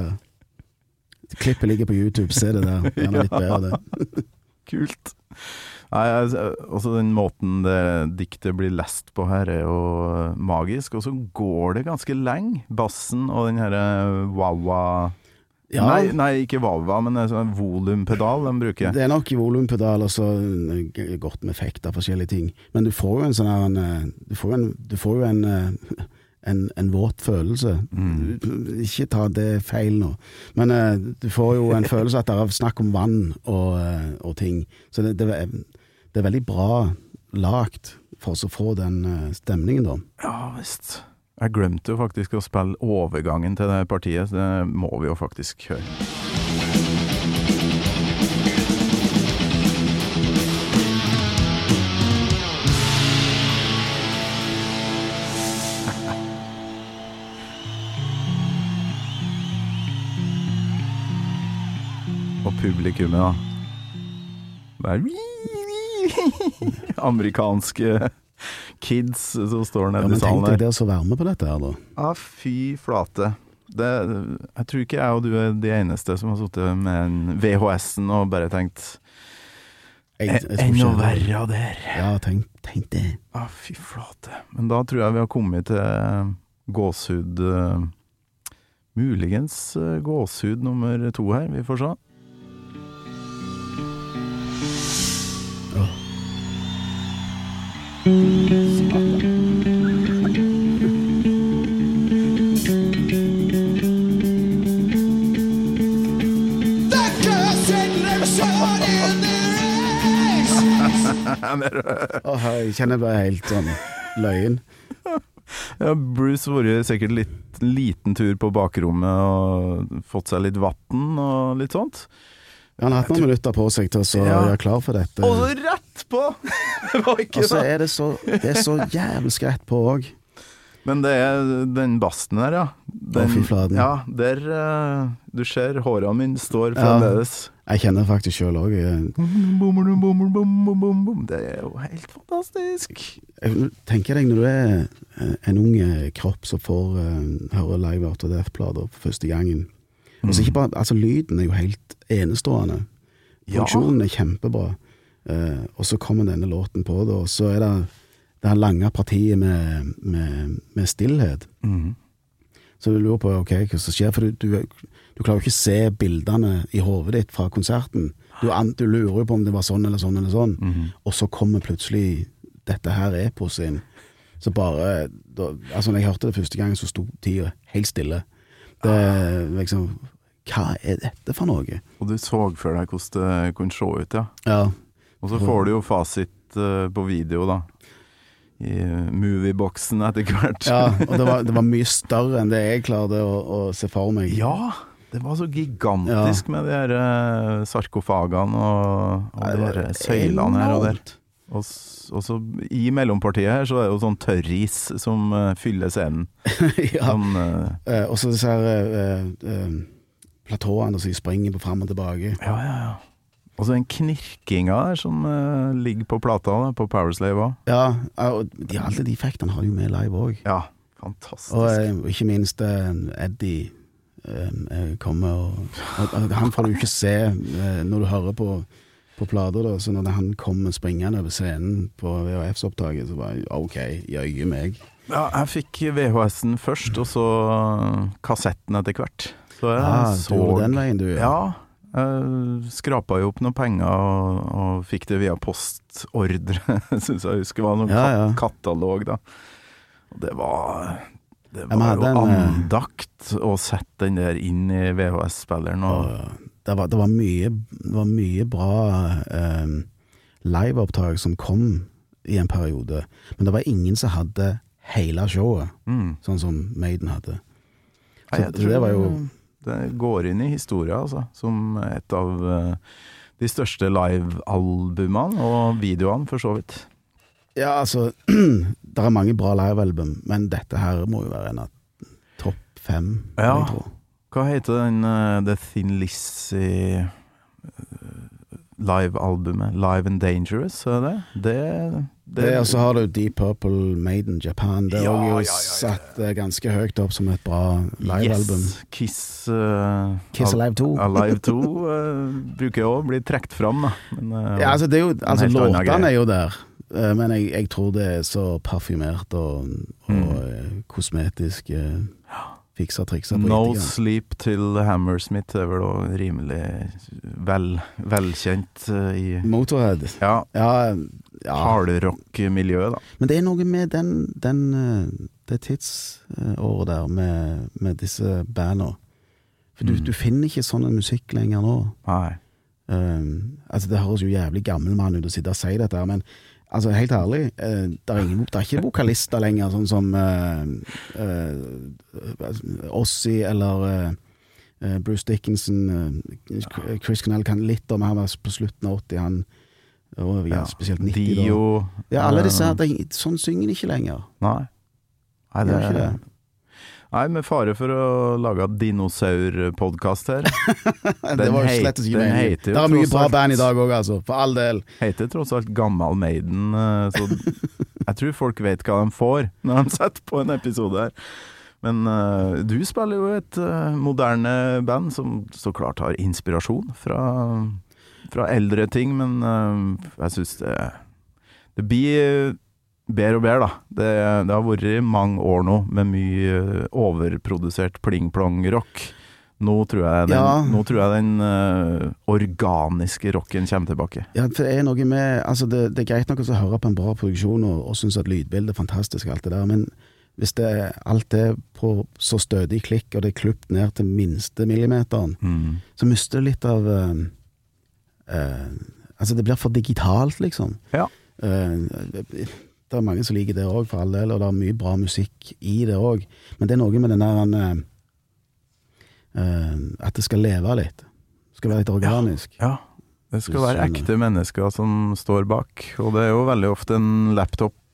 Klippet ligger på YouTube, se det der. Gjerne litt bedre det. Kult. Nei, altså, også den måten det diktet blir lest på her er jo magisk, og så går det ganske lenge. Bassen og den her wawa... Ja. Nei, nei, ikke wawa, men en sånn volumpedal de bruker. Det er nok i volumpedal og så eh, godt med effekt av forskjellige ting. Men du får jo en sånn her en, eh, du får jo en, du får jo en, eh, en, en våt følelse. Mm. Ikke ta det feil nå. Men eh, du får jo en følelse at det er snakk om vann og, eh, og ting. Så det, det, er, det er veldig bra lagt for oss å få den eh, stemningen da. Ja, visst. Jeg glemte jo faktisk å spille overgangen til det partiet, så det må vi jo faktisk høre. Og publikummet da. Bare amerikanske kids som står Ja, nede men i salen tenk deg der. det å være med på dette her da. Ja, fy flate. Det, jeg tror ikke jeg og du er de eneste som har suttet med en V H S-en og bare tenkt Jeg- jeg tror Enda ikke- verre der. Ja, tenk, tenk det. Ja, fy flate. Men da tror jeg vi har kommet til gåshud eh, muligens eh, gåshud nummer to her. Vi får se. That girl said never saw it in their eyes. Åh, jeg kjenner bare helt sånn løyen. Ja, Bruce har vært sikkert litt liten tur på bakrommet og fått seg litt vatten og litt sånt. Han har hatt noen minutter på seg til å så Ja. gjøre klar for dette. Og så rett på! Det var ikke Og så det. er det så, det er så jævlig rett på òg. Men det er den bassen der, ja. Den, Å, fy fladen. Ja, der uh, du ser hårene mine står fremdeles. Jeg kjenner faktisk selv også. Det er jo helt fantastisk. Jeg tenker deg når du er en ung kropp som får uh, høre Live After Death-plater for første gangen. Og så ikke bare, altså lyden er jo helt enestående. Produksjonen er kjempebra. Uh, og så kommer denne låten på det, og så er det det her lange partiet med, med, med stillhet. Mm. Så du lurer på, ok, hva som skjer, for du, du, du klarer jo ikke se bildene i hovedet ditt fra konserten. Du, an, du lurer jo på om det var sånn eller sånn eller sånn, Mm. og så kommer plutselig dette her epos inn. Så bare, da, altså når jeg hørte det første gang, så stod tida helt stille. Det liksom, hva er dette for noe? Og du så for deg hvordan det kunne se ut, ja. Ja. Og så får du jo fasit uh, på video da, i movieboksen etter hvert. Ja, og det var, det var mye større enn det jeg klarte å, å se for meg. Ja, det var så gigantisk med de her uh, sarkofagene og, og Nei, det de var her søylene her og der. enormt. Og, s- og så i mellompartiet her så er det jo sånn tørris som uh, fyller scenen. Ja. Sånn, uh, Eh, og så disse her eh, eh, platåene som de springer på frem og tilbake. ja, ja, ja. Og så den knirkinga der som uh, ligger på plata da, på Powerslave også. Ja, og de, alle de effektene har de jo med live også. Ja, fantastisk. Og eh, ikke minst eh, Eddie eh, eh, kommer og, og, og han får du ikke se eh, når du hører på, på plater da, så når han kommer springende over scenen på V H F-opptaket, så var jeg, ok, jøye meg. Ja, jeg fikk V H S-en først, og så kassetten etter hvert. Så jeg Ah, du så... gjorde den veien du, Ja, jeg skrapa jo opp noen penger og, og fikk det via postordre, synes jeg husker. Det var noen Ja, ja. ka- katalog da. Og det var... Det Ja, men var hadde jo en, eh, andakt å sette den der inn i V H S-spilleren. Og, Og det var, det var mye, det var mye bra eh, liveopptak som kom i en periode, men det var ingen som hadde hele showet, mm. sånn som Maiden hadde. Nei, Så jeg det tror var jo... det går inn i historia, altså, som et av eh, de største live-albumene og videoene, for så vidt. Ja, altså, det er mange bra live-album, men dette her må jo være en av topp fem, Ja. jeg tror. Hva heter den uh, The Thin Lizzy uh, live-albumet? Live and Dangerous, er det? Det, det, Det, og så har du Deep Purple, Maiden, Japan. Det er Ja, jo ja, ja, ja. satt eh, ganske høyt opp som et bra live-album. Yes, Kiss uh, Kiss Al- Alive to. Alive to uh, bruker jo å bli trekt fram, da. Men, uh, Ja, altså, det er jo, altså helt annen låtene greie. er jo der, eh, men jeg, jeg tror det er så parfymert og, og Mm. eh, kosmetisk eh, fiksa triksa på No riktige. Sleep Till Hammersmith er vel også rimelig vel, velkjent uh, i Motorhead. ja, Ja, ja. hardrock-miljøet, da. Men det er noe med den, den eh, det tidsåret der med, med disse bandene. For du, Mm. du finner ikke sånn musikk lenger nå. Nei. Um, altså det høres jo jævlig gammel mann ut å sitte og si dette her, men altså helt ærlig, uh, det er, ingen, det er ikke vokalister lenger, sånn som uh, uh, Ozzy eller uh, uh, Bruce Dickinson, uh, Chris Cornell kan litt om, han var på slutten av åtti, han og, ja, spesielt nitti da. Dio. Ja, alle disse eh, her, det, er- sånn synger de ikke lenger. Nei. Nei, det Gjør ikke det. Nei, med fare for å lage dinosaur-podcast her. det var jo hei- slett ikke den meningen. heter jo Det er mye tross bra alt- band i dag også, altså, for all del. Heter tross alt Gammal Maiden, eh, så jeg tror folk vet hva de får når de setter på en episode her. Men eh, du spiller jo et eh, moderne band som så klart har inspirasjon fra, fra eldre ting, men eh, jeg synes det, det blir bedre og bedre, da. Det, det har vært mange år nå med mye overprodusert pling-plong-rock. Nå tror jeg den, Ja. nå tror jeg den eh, organiske rocken kommer tilbake. Ja, for det er noe med, altså det, det er greit nok å høre på en bra produksjon og, og synes at lydbildet er fantastisk og alt det der, men hvis det, alt er på så stødig klikk og det er klippet ned til minste millimeteren, Mm. så mister det litt av eh, eh, altså det blir for digitalt liksom. Ja. Eh, det er mange som liker det også for all del, og det er mye bra musikk i det også, men det er noe med den der eh, eh, at det skal leve litt, det skal være litt organisk. Ja, det skal Du være skjønner. ekte mennesker som står bak, og det er jo veldig ofte en laptop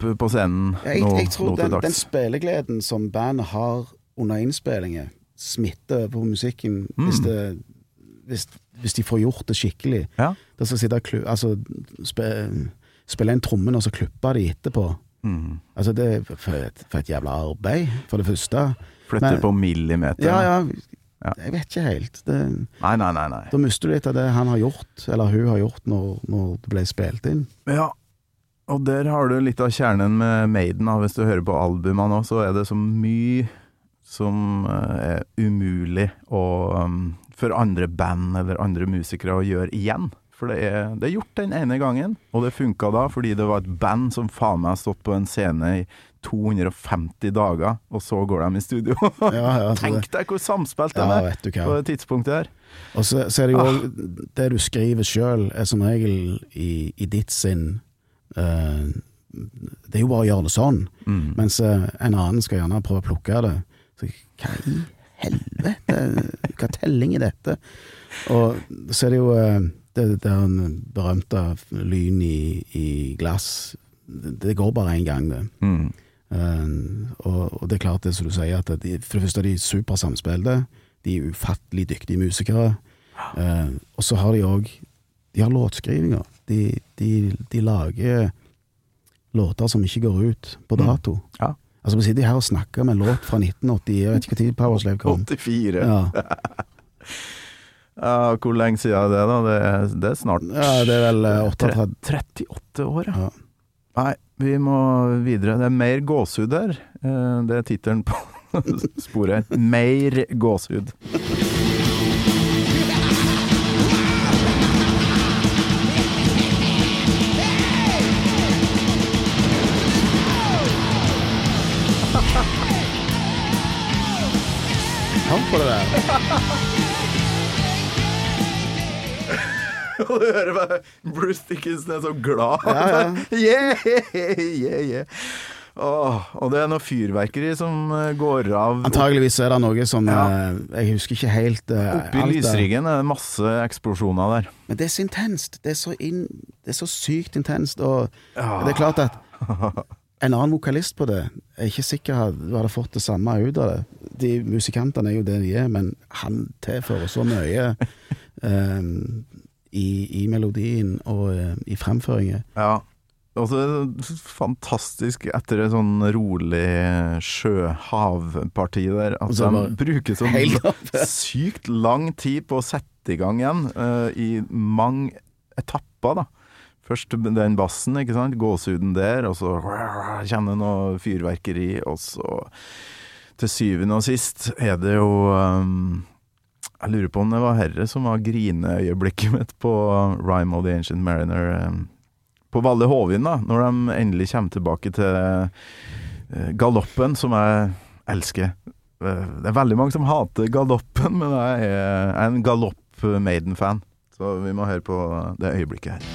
på scenen Jeg, nå, jeg tror nå til den, den dags. spillegleden som bandet har under innspillinger, smitter på musikken Mm. hvis, det, hvis, hvis de får gjort det skikkelig. Ja. Det skal sitte og klu, altså, spe, spille en trommen og så kluppe de etterpå. Mm. Altså det er for et, for et jævla arbeid, for det første. Flytter Men- på millimeter. Ja, ja, Ja. jeg vet ikke helt. Det, Nei, nei, nei, nei. da mister du litt av det han har gjort, eller hun har gjort når, når det ble spilt inn. Ja, og der har du litt av kjernen med Maiden. Da. Hvis du hører på albumene nå, så er det så mye som eh, er umulig å, um, for andre band eller andre musikere å gjøre igjen. For det er, det er gjort den ene gangen, og det funka da fordi det var et band som faen meg har stått på en scene i to hundre og femti dager, og så går de i studio. Ja, ja, så Tenk det, deg hvor samspilt de ja, er vet du på hva. det tidspunktet her. Og så, så er det jo Ah. også, det du skriver selv er som regel i, i ditt sinn. eh, det er jo bare å gjøre det sånn, Mm. mens eh, en annen skal gjerne prøve å plukke det. Så hva i helvete? Hva telling er dette? Og så er det jo eh, det, det er en berømte lyn i, i glass. Det, det går bare en gang, det. Mm. Uh, og, og det er klart det som du sier, at de, for det første er de super samspilte, de er ufattelig dyktige musikere, uh, og så har de også, de har låtskrivinger, de, de, de lager låter som ikke går ut på dato. Mm. Ja. Altså vi sitter her og snakker med en låt fra nitten åtti, jeg vet ikke hva tid Powerslave kom. åttifire. Ja. Ja, hvor lenge siden er det da? Det er, det er snart ja, det er vel uh, tre- tretti trettiåtte år, ja. Ja. Nei, vi må videre. Det er mer gåsehud der. Eh, Det er tittelen på sporet. Mer gåsehud. Hør på det der. Og du hører bare Bruce Dickinson er så glad. Ja, ja. Yeah, yeah, yeah. Åh, og det er noe fyrverkeri som eh, går av. Antageligvis er det noe som, Ja. uh, jeg husker ikke helt uh, Oppe i lysriggen er det masse eksplosjoner der. Men det er så intenst, det er så, inn, det er så sykt intenst, og Ja. det er klart at en annen vokalist på det, jeg er ikke sikker at du hadde fått det samme ut av det. De musikantene er jo det de er, men han tilfører så mye um, i, i melodien og uh, i fremføringen. Ja, og så er det fantastisk etter et sånn rolig sjøhavparti der, at Og så de bare bruker så helt sykt lang tid på å sette i gang igjen, eh, i mange etapper da. Først den bassen, ikke sant, gåsehuden der, og så kjenner noe fyrverkeri, og så til syvende og sist er det jo, um, jeg lurer på om det var herre som var grineøyeblikket mitt på Rime of the Ancient Mariner, um, på Valle Hovin da, når de endelig kommer tilbake til uh, galoppen, som jeg elsker. Uh, det er veldig mange som hater galoppen, men jeg er, jeg er en galopp-Maiden-fan, så vi må høre på det øyeblikket her.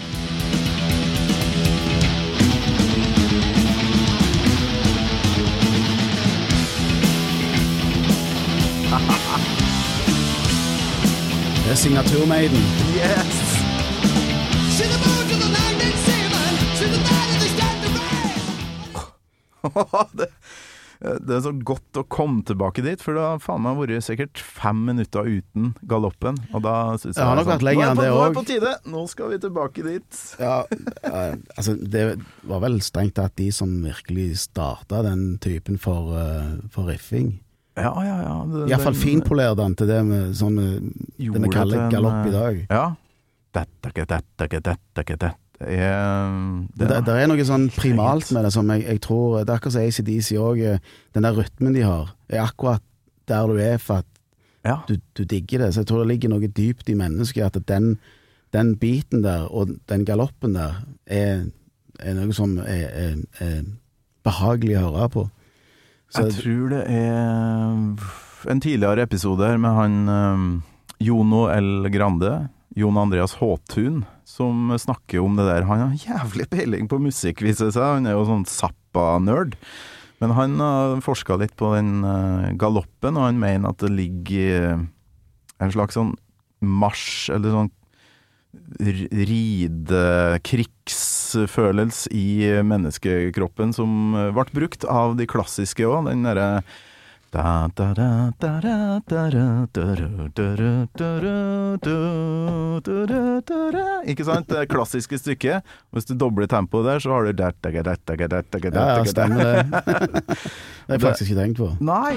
Det er signaturmeiden. Yes! See the moon to the land and seaman, see the man and they start to rise. det, det er så godt å komme tilbake dit, for det har faen meg vært sikkert fem minutter uten galoppen, og da synes jeg Det har nok sånn, vært lenger nå er enn på, det nå er også. på tide, nå skal vi tilbake dit. Ja, eh, altså det var vel strengt tatt de som virkelig startet den typen for, eh, for riffing. Ja, ja, ja. Det, I hvert fall den finpolerte den til det med sånn, eh, det gjorde vi kaller til en, galopp i eh, dag. Ja. Dette, ikke dette, ikke dette, ikke dette. Det er, Det, det, det er noe sånn primalt med det som jeg, jeg tror, det er akkurat som A C D C også, den der rytmen de har, er akkurat der du er for at ja. du, du digger det. Så jeg tror det ligger noe dypt i mennesket, at den, den biten der, og den galoppen der, er, er noe som er, er, er behagelig å høre på. Så, Jeg tror det er en tidligere episode her med han um, Jono L. Grande, Jon Andreas Håtun, som snakker om det der. Han har jævlig peiling på musikk, viser seg. Han er jo sånn Zappa-nerd. Men han har forsket litt på den uh, galoppen, og han mener at det ligger en slags sånn marsj, eller sånn ride-krigs rytmesfølelse i menneskekroppen som ble brukt av de klassiske også, den derre da da da da da da da da da da da. Ikke sant? Det klassiske stykket. Hvis du dobler tempoet der, så har du da da da da da da da da. Ja, stemmer det. Det har jeg faktisk ikke tenkt på. Nei.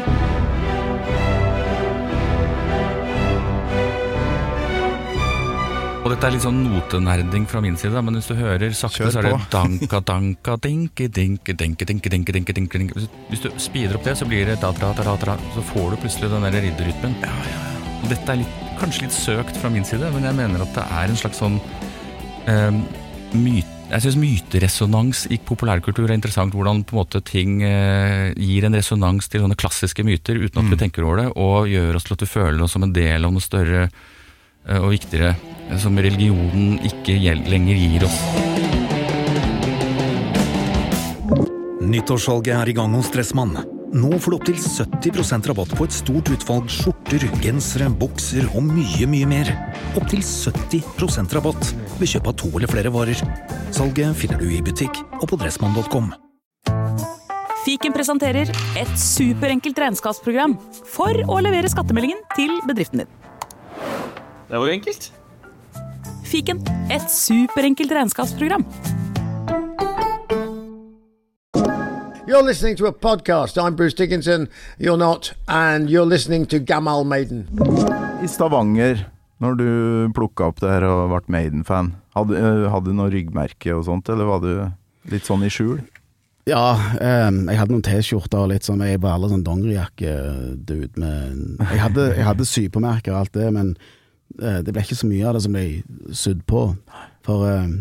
Og dette er litt sånn notenerding fra min side, men hvis du hører sakte, Kjør så er det på. danka, danka, dinke, dinke, dinke, dinke, dinke, dinke, dinke, dinke. Hvis- Hvis du speeder opp det, så blir det da, da, da, da, da, så får du plutselig den der ridderrytmen. Og dette er litt, kanskje litt søkt fra min side, men jeg mener at det er en slags sånn um, myte. Jeg synes myteresonans i populærkultur er interessant, hvordan på en måte ting eh, gir en resonans til sånne klassiske myter uten at vi tenker over det, og gjør oss til at vi føler oss som en del av noe større eh, og viktigere, eh, som religionen ikke gjel- lenger gir oss. Nyttårssalget er i gang hos Dressmann. Nå får du opp til sytti prosent rabatt på et stort utvalg skjorter, gensere, bukser og mye, mye mer. Opp til sytti prosent rabatt ved kjøp av to eller flere varer. Salget finner du i butikk og på dressmann punktum com. Fiken presenterer et superenkelt regnskapsprogram for å levere skattemeldingen til bedriften din. Det var jo enkelt. Fiken, et superenkelt regnskapsprogram. You're listening to a podcast. I'm Bruce Dickinson. You're not. And you're listening to Gamal Maiden. I Stavanger, når du plukket opp det her og ble Maiden-fan, hadde, eh, hadde du noe ryggmerke og sånt, eller var du litt sånn i skjul? Ja, um, jeg hadde noen t-skjorter og litt sånn, jeg var alle sånn dongerijakke-dude med, jeg hadde, jeg hadde sypemerker og alt det, men uh, det ble ikke så mye av det som ble sydd på, for uh,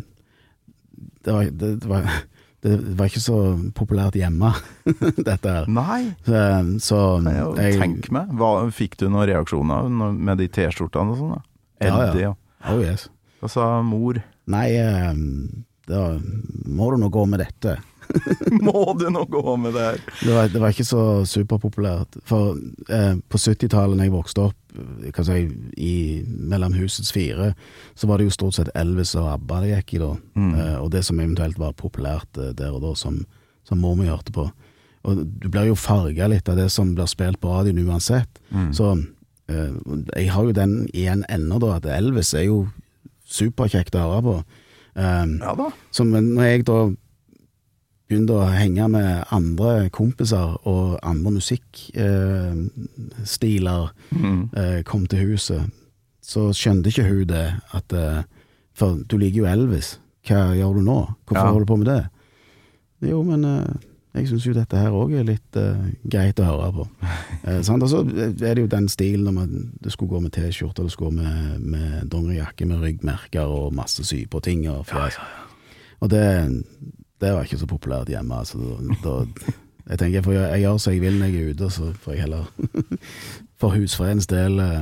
det var, det, det var det var ikke så populært hjemme, dette her. Nei. Så, så Nei, jeg, jeg, tenk meg, hva, fikk du noen reaksjoner når- med de t-skjortene og sånn da? Ja, ja. Eddie, ja. oh yes. Hva sa mor? Nei, um, da må du nå gå med dette. Må du nå gå med det her? Det var, det var ikke så superpopulært. For eh, på syttitallet når jeg vokste opp, jeg kan si, i, mellom husets fire, så var det jo stort sett Elvis og ABBA det gikk i da. Mm. Eh, og det som eventuelt var populært eh, der og da, som, som mor mi hørte på. Og du blir jo farget litt av det som blir spilt på radioen uansett. Mm. Så eh, jeg har jo den igjen ennå da, at Elvis er jo superkjekt å høre på. Um, Ja da. så men når jeg da begynte å henge med andre kompiser og andre musikkstiler eh, stiler, Mm. eh, kom til huset, så skjønte ikke hun det at eh, for du liker jo Elvis, hva gjør du nå? Hvorfor Ja. holder du på med det? Jo, men eh, jeg synes jo dette her også er litt eh, greit å høre på. Eh, sant? Og så er det jo den stilen om at du skulle gå med t-skjorte, du skulle gå med, med dongerijakke med ryggmerker og masse sy på ting og fjes. Og det Det var ikke så populært hjemme, altså. Da, da, jeg tenker, jeg, får, gjøre- jeg gjør så jeg vil når jeg er ute, så får jeg heller for husfredens del eh,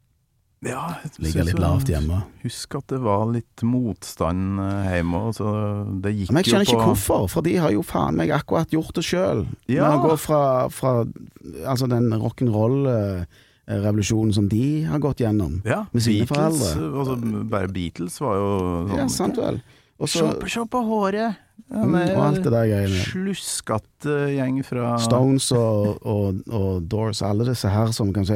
Ja, jeg ligge synes litt jo- lavt hjemme. Husk at det var litt motstand eh, hjemme, og så det gikk Men jeg skjønner jo på... ikke hvorfor, for de har jo faen meg akkurat gjort det selv. Ja. Med å gå fra, fra altså den rock'n'roll-revolusjonen som de har gått gjennom. Ja, med sine Beatles, foreldre. altså bare Beatles var jo sånn... Ja, sant vel. Og så, Se, se på håret! Ja, mm, og alt det der greiene. Sluskatte gjeng fra... Stones og, og, og Doors, alle disse her som kan si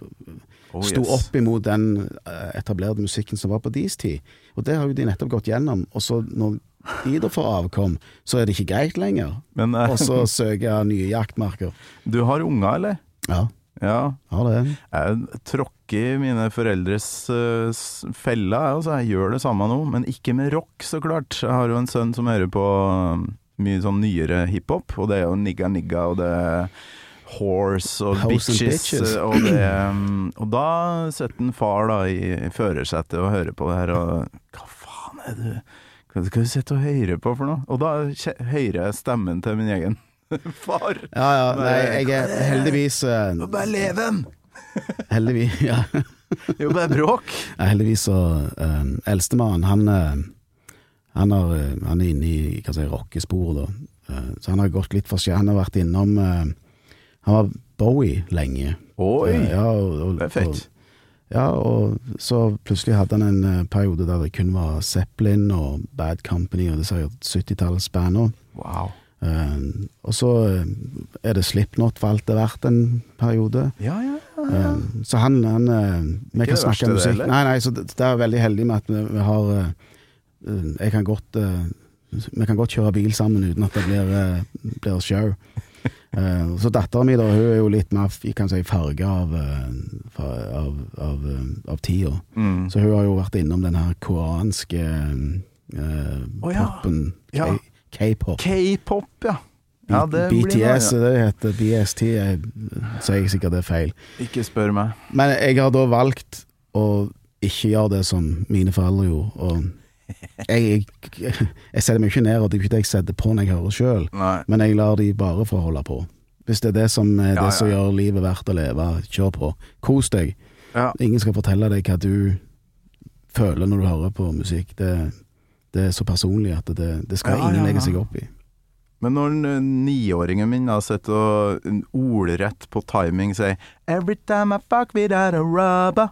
Oh, sto yes. opp imot den eh, etablerte musikken som var på deres tid. Og det har jo de nettopp gått gjennom. Og så når de da får avkom, så er det ikke greit lenger. Men eh, Og så søker jeg nye jaktmarker. du har unger, eller? Ja, Ja. har det. Jeg tråkker i mine foreldres uh, s- fella, jeg, altså. Jeg gjør det samme nå, men ikke med rock, så klart. Jeg har jo en sønn som hører på um, mye sånn nyere hiphop, og det er jo nigga nigga, og det er horse og House and bitches, bitches. og det um, og da setter en far da i førersetet og hører på det her, og hva faen er det hva skal du sitte og høre på for noe? Og da kje- hører jeg stemmen til min egen far. Ja, ja, nei, jeg er heldigvis eh, Og bare leven! Heldigvis, ja. Jo, bare bråk. Ja, heldigvis så um, eldstemann, han, eh, han, har, eh, han er inne i hva skal jeg si, rockespor da. Eh, så han har gått litt for seg. Han har vært innom eh, han var Bowie lenge. Oi, Eh, ja, og, og, det er fett. Og, Ja, og så plutselig hadde han en eh, periode der det kun var Zeppelin og Bad Company og disse her syttitalls-bandene. Wow. Uh, og så uh, er det Slipknot for alt det er verdt en periode. Ja, ja, ja. ja. Uh, så han, han uh, vi kan snakke om musikk. Nei, nei, så det, det er veldig heldig med at vi, vi har uh, uh, jeg kan godt uh, vi kan godt kjøre bil sammen uten at det blir, uh, blir show. Uh, så datteren min da, hun er jo litt mer, jeg kan si, farge av, uh, av, av, uh, av tida. Mm. Så hun har jo vært innom den her koreanske uh, oh, ja. poppen. Ja. K-pop. K-pop, ja. Ja, det B T S, blir det heter B S T, så jeg sikkert det er feil. Ikke spør meg. Men jeg har da valgt å ikke gjøre det som mine foreldre gjorde, og jeg, jeg, jeg setter meg ikke ned, og det er ikke det jeg setter på når jeg hører selv, Nei. men jeg lar de bare få holde på. Hvis det er det som, er Ja, det som ja. gjør livet verdt å leve, kjør på. Kos deg. Ja. Ingen skal fortelle deg hva du føler når du hører på musikk. Det, det er så personlig at det, det skal Ja, ingen ja, legge ja. seg opp i. Men når den, eh, niåringen min da sitter og en ordrett på timing sier Every time I fuck without a rubber.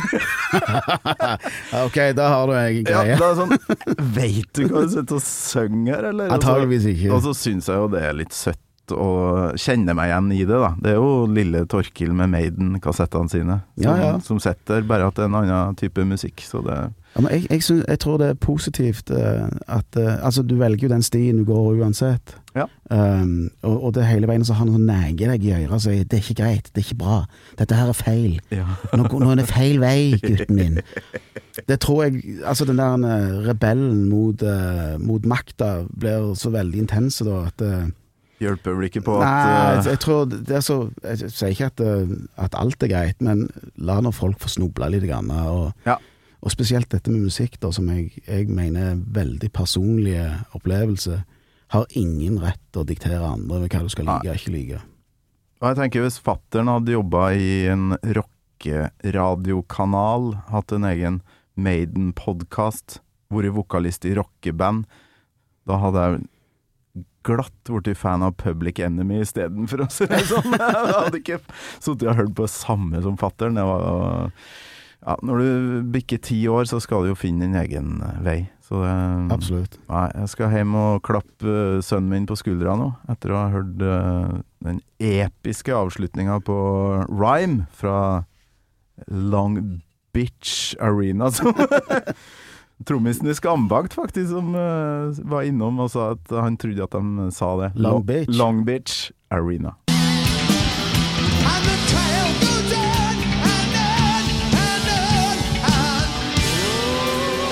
Ok, da har du en Ja, greie. det er sånn, vet du hva du sitter og synger, eller? Antageligvis ikke. Og så synes jeg jo det er litt søtt å kjenne meg igjen i det da. Det er jo lille Torkil med Maiden-kassettene sine, som, Ja, ja. som setter bare at det er en annen type musikk, så det... Ja, men jeg, jeg, synes, jeg tror det er positivt uh, at uh, altså, du velger jo den stien du går uansett. Ja. Um, og, og det hele veien så har noen sånn neger deg i øret og sier det er ikke greit, det er ikke bra. Dette her er feil. Ja. Nå, nå er det feil vei, gutten min. Det tror jeg, altså den der uh, rebellen mot, uh, mot makta blir så veldig intense da at uh, Hjelper vel ikke på Nei, at... jeg, Uh, jeg tror det er så jeg sier ikke at, uh, at alt er greit, men la når folk få snubla litt grann, og, Ja. og spesielt dette med musikk da, som jeg, jeg mener er veldig personlige opplevelse, har ingen rett til å diktere andre med hva du skal like og ikke like. og jeg tenker hvis fatteren hadde jobbet i en rockeradiokanal, hatt en egen Maiden-podcast, vært vokalist i rockeband, da hadde jeg glatt vært fan av Public Enemy i stedet for å si det sånn. Jeg hadde ikke suttet og hørt på det samme som fatteren. Det var, ja, når du bikker ti år, så skal du jo finne din egen vei. Så det, Absolutt. Nei, jeg skal hjem og klappe uh, sønnen min på skuldra nå, etter å ha hørt uh, den episke avslutningen på Rhyme fra Long Beach Arena, som trommisen i Skambakt faktisk, som uh, var innom og sa at han trodde at de sa det. Long Beach. Long Beach Arena. And the trail goes on and on and on and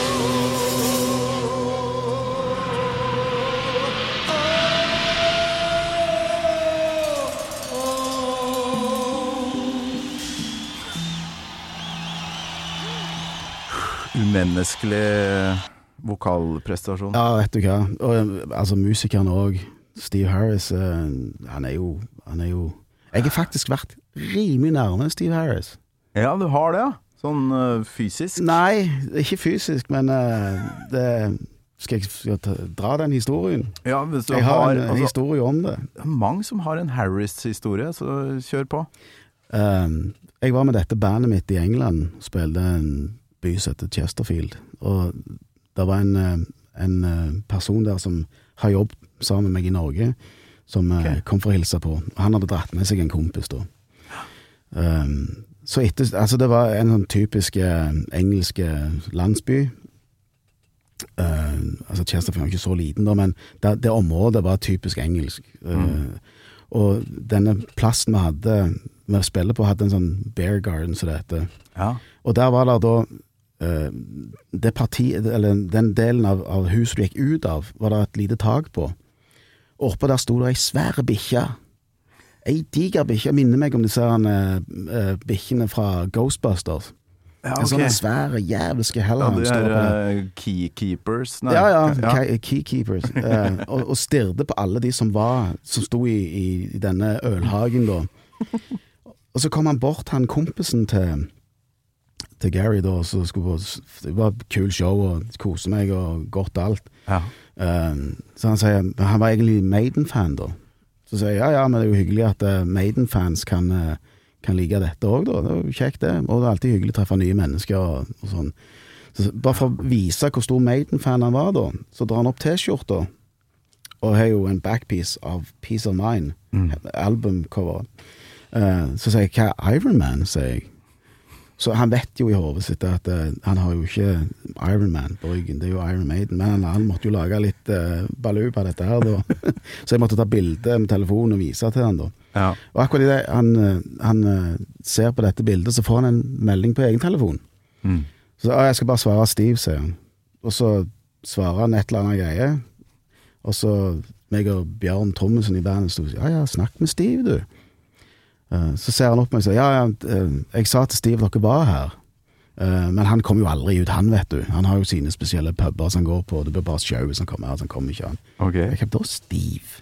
Umenneskelig vokalprestasjon. Ja, vet du hva. Og, altså musikeren også, Steve Harris, eh, han er jo, han er jo jeg har faktisk vært rimelig nærme Steve Harris. Ja, du har det, ja. Sånn uh, fysisk. Nei, ikke fysisk, men uh, det skal jeg, skal jeg ta, dra den historien. Ja, hvis du jeg har, har en altså, historie om det. Det er mange som har en Harris-historie, så kjør på. Um, jeg var med dette bandet mitt i England, spilte en by som heter Chesterfield, og det var en, en person der som har jobbet sammen med meg i Norge, som okay. kom for å hilse på. Han hadde dratt med seg en kompis da. Um, så etter, altså det var en sånn typisk uh, engelske landsby. Uh, altså Chesterfield var ikke så liten da, men det, det området var typisk engelsk. Uh, mm. Og denne plassen vi hadde, vi spiller på, hadde en sånn bear garden, så det heter. Ja. Og der var det da uh, det partiet, eller den delen av, av huset du gikk ut av, var det et lite tak på. Og oppe der stod det ei svære bikkje. Ei diger bikkje, minner meg om disse uh, uh, bikkjene fra Ghostbusters. Ja, En ok. sånn svære jævelske Ja, hellhound det står er på. uh, keykeepers. Nei. Ja, ja, ja. key- keykeepers. uh, og, og stirrede på alle de som var, som stod i, i, i denne ølhagen da. Og så kom han bort, han kompisen til, til Gary da, og så skulle på, det var et kul show, og kose meg, og godt alt. Ja. Uh, så han sier, han var egentlig Maiden-fan da. Så sier jeg, ja, ja, men det er jo hyggelig at uh, Maiden-fans kan, uh, kan like dette også da. Det er jo kjekt det, og det er alltid hyggelig å treffe nye mennesker og, og sånn. Så bare for å vise hvor stor Maiden-fan han var da, så drar han opp T-skjorta, og har jo en backpiece av Peace of Mind, mm. albumcover. Uh, så sier jeg, hva er Iron Man, sier jeg. Så han vet jo i hodet sitt at uh, han har jo ikke Iron Man på ryggen, det er jo Iron Maiden, men han, han måtte jo lage litt uh, balu på dette her da. Så jeg måtte ta bilde med telefonen og vise til han da. Ja. Og akkurat i det, han, han uh, ser på dette bildet, så får han en melding på egen telefon. Mm. Så uh, jeg skal bare svare Steve, sier han. Og så svarer han et eller annet greie, og så meg og Bjørn Thommessen i bandet stod, ja, ja, snakk med Steve, du. Uh, så ser han opp meg og sier, ja, ja, uh, jeg sa til Steve dere var her, uh, men han kom jo aldri ut, han vet du. Han har jo sine spesielle pubber som han går på, det blir bare show hvis han kommer her, så han kommer ikke han. Okay. Jeg kjøpte også Steve.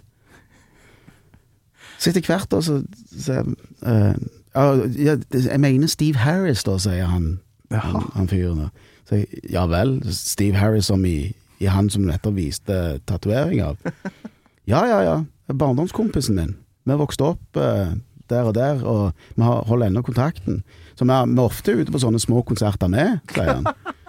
Så etter hvert da, så sier uh, uh, ja, jeg mener Steve Harris da, sier han, han, han fyren da. Så jeg, ja vel, Steve Harris som i, i han som nettopp viste tatuering av. Ja, ja, ja, barndomskompisen min. Vi vokste opp uh, der og der, og vi har, holder enda kontakten. Så vi er, vi er ofte ute på sånne små konserter med, sier han.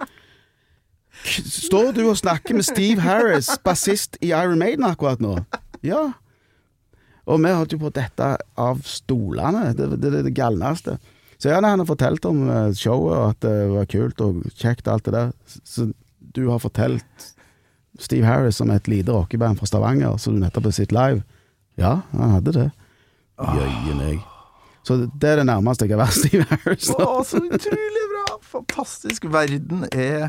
Står du og snakker med Steve Harris, bassist i Iron Maiden akkurat nå? Ja. Og vi holdt jo på dette av stolene, det er det, det, det galneste. Så ja, han har fortalt om showet, og at det var kult og kjekt og alt det der. Så du har fortalt Steve Harris om et lite rockeband fra Stavanger, så du nettopp har sett live. Ja, han hadde det. Jøye meg. Så det er det nærmeste jeg har vært Steve Harris. Åh, så utrolig bra! Fantastisk. Verden er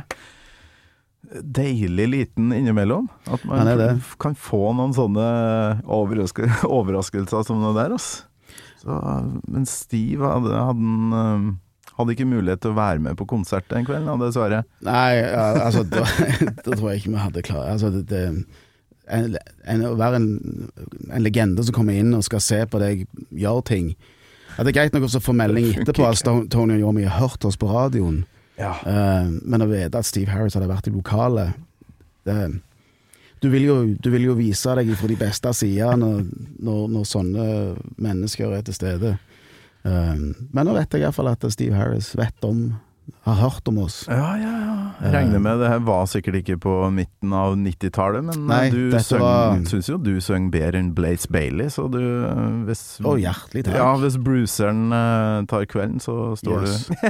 deilig liten innimellom. At man kan få noen sånne overraske, overraskelser som det der, altså. Så, men Steve hadde, hadde, hadde ikke mulighet til å være med på konsert den kvelden, dessverre. Nei, altså, da, da tror jeg ikke vi hadde klart. Altså, det... det En, en, å være en, en legende som kommer inn og skal se på deg gjør ting. At det er greit nok å få melding etterpå at Tony og Yomi har hørt oss på radioen, ja. uh, men å vite at Steve Harris hadde vært i lokalet det, du, vil jo, du vil jo vise deg fra de beste sidene når, når, når sånne mennesker er til stede. Uh, men nå vet jeg i hvert fall at Steve Harris vet om har hørt om oss. Ja, ja, ja. Jeg regner med det her var sikkert ikke på midten av nittitallet, men Nei, du søng, var... synes jo du søng bedre enn Blaze Bailey, så du hvis, Å, hjertelig takk. Ja, hvis Bruceren uh, tar kvelden, så står yes. du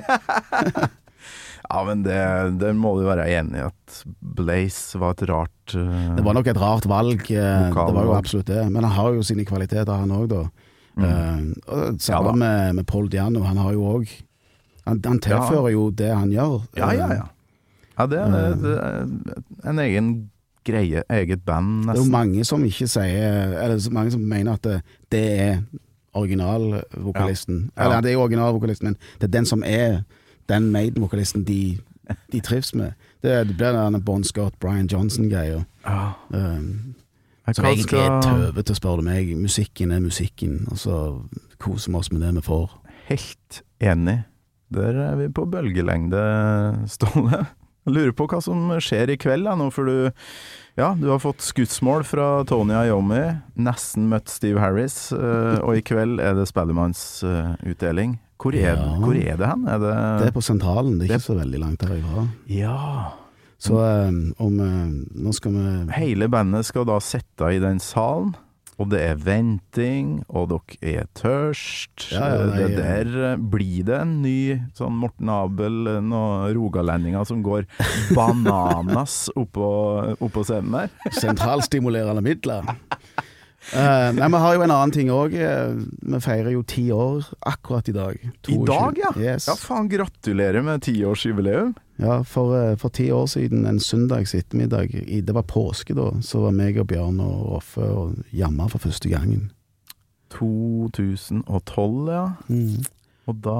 Ja, men det, det må du være enig i at Blaze var et rart uh, Det var nok et rart valg, det var jo absolutt det, men han har jo sine kvaliteter han også da. Mm. Uh, og sammen ja, med, med Paul Diano, han har jo også Han, han tilfører ja. jo det han gjør. Ja, ja, ja. Ja, det er, det er en egen greie, eget band nesten. Det er jo mange som ikke sier, eller mange som mener at det, det er originalvokalisten. Ja. Ja. Eller det er jo originalvokalisten, men det er den som er den Maiden-vokalisten de, de trives med. Det, det blir denne Bon Scott, Brian Johnson-greier. Ja. Um, som egentlig er tøve til å spørre meg. Musikken er musikken, og så koser vi oss med det vi får. Helt enig. Der er vi på bølgelengde, Ståle. Jeg lurer på hva som skjer i kveld da, nå, for du, ja, du har fått skuttsmål fra Tony Iommi, nesten møtt Steve Harris, uh, og i kveld er det Spellemannsutdeling. Uh, hvor, ja. hvor er det hen? Er det... det er på sentralen, det er ikke det... så veldig langt herifra. Ja. Så um, om, uh, nå skal vi... Hele bandet skal da sette i den salen, og det er venting, og dere er tørst. Ja, ja, nei, det der blir det en ny sånn Morten Abel, noen rogalendinger som går bananas oppå, oppå scenen der. Sentralstimulerende midler. Uh, nei, vi har jo en annen ting også. Vi feirer jo ti år akkurat i dag. I dag, ja? Yes. Ja, faen, gratulerer med tiårsjubileum. Ja, for, for ti år siden, en søndags ettermiddag, det var påske da, så var meg og Bjørn og Roffe og jamma for første gangen. to tusen og tolv, ja. Mm. Og da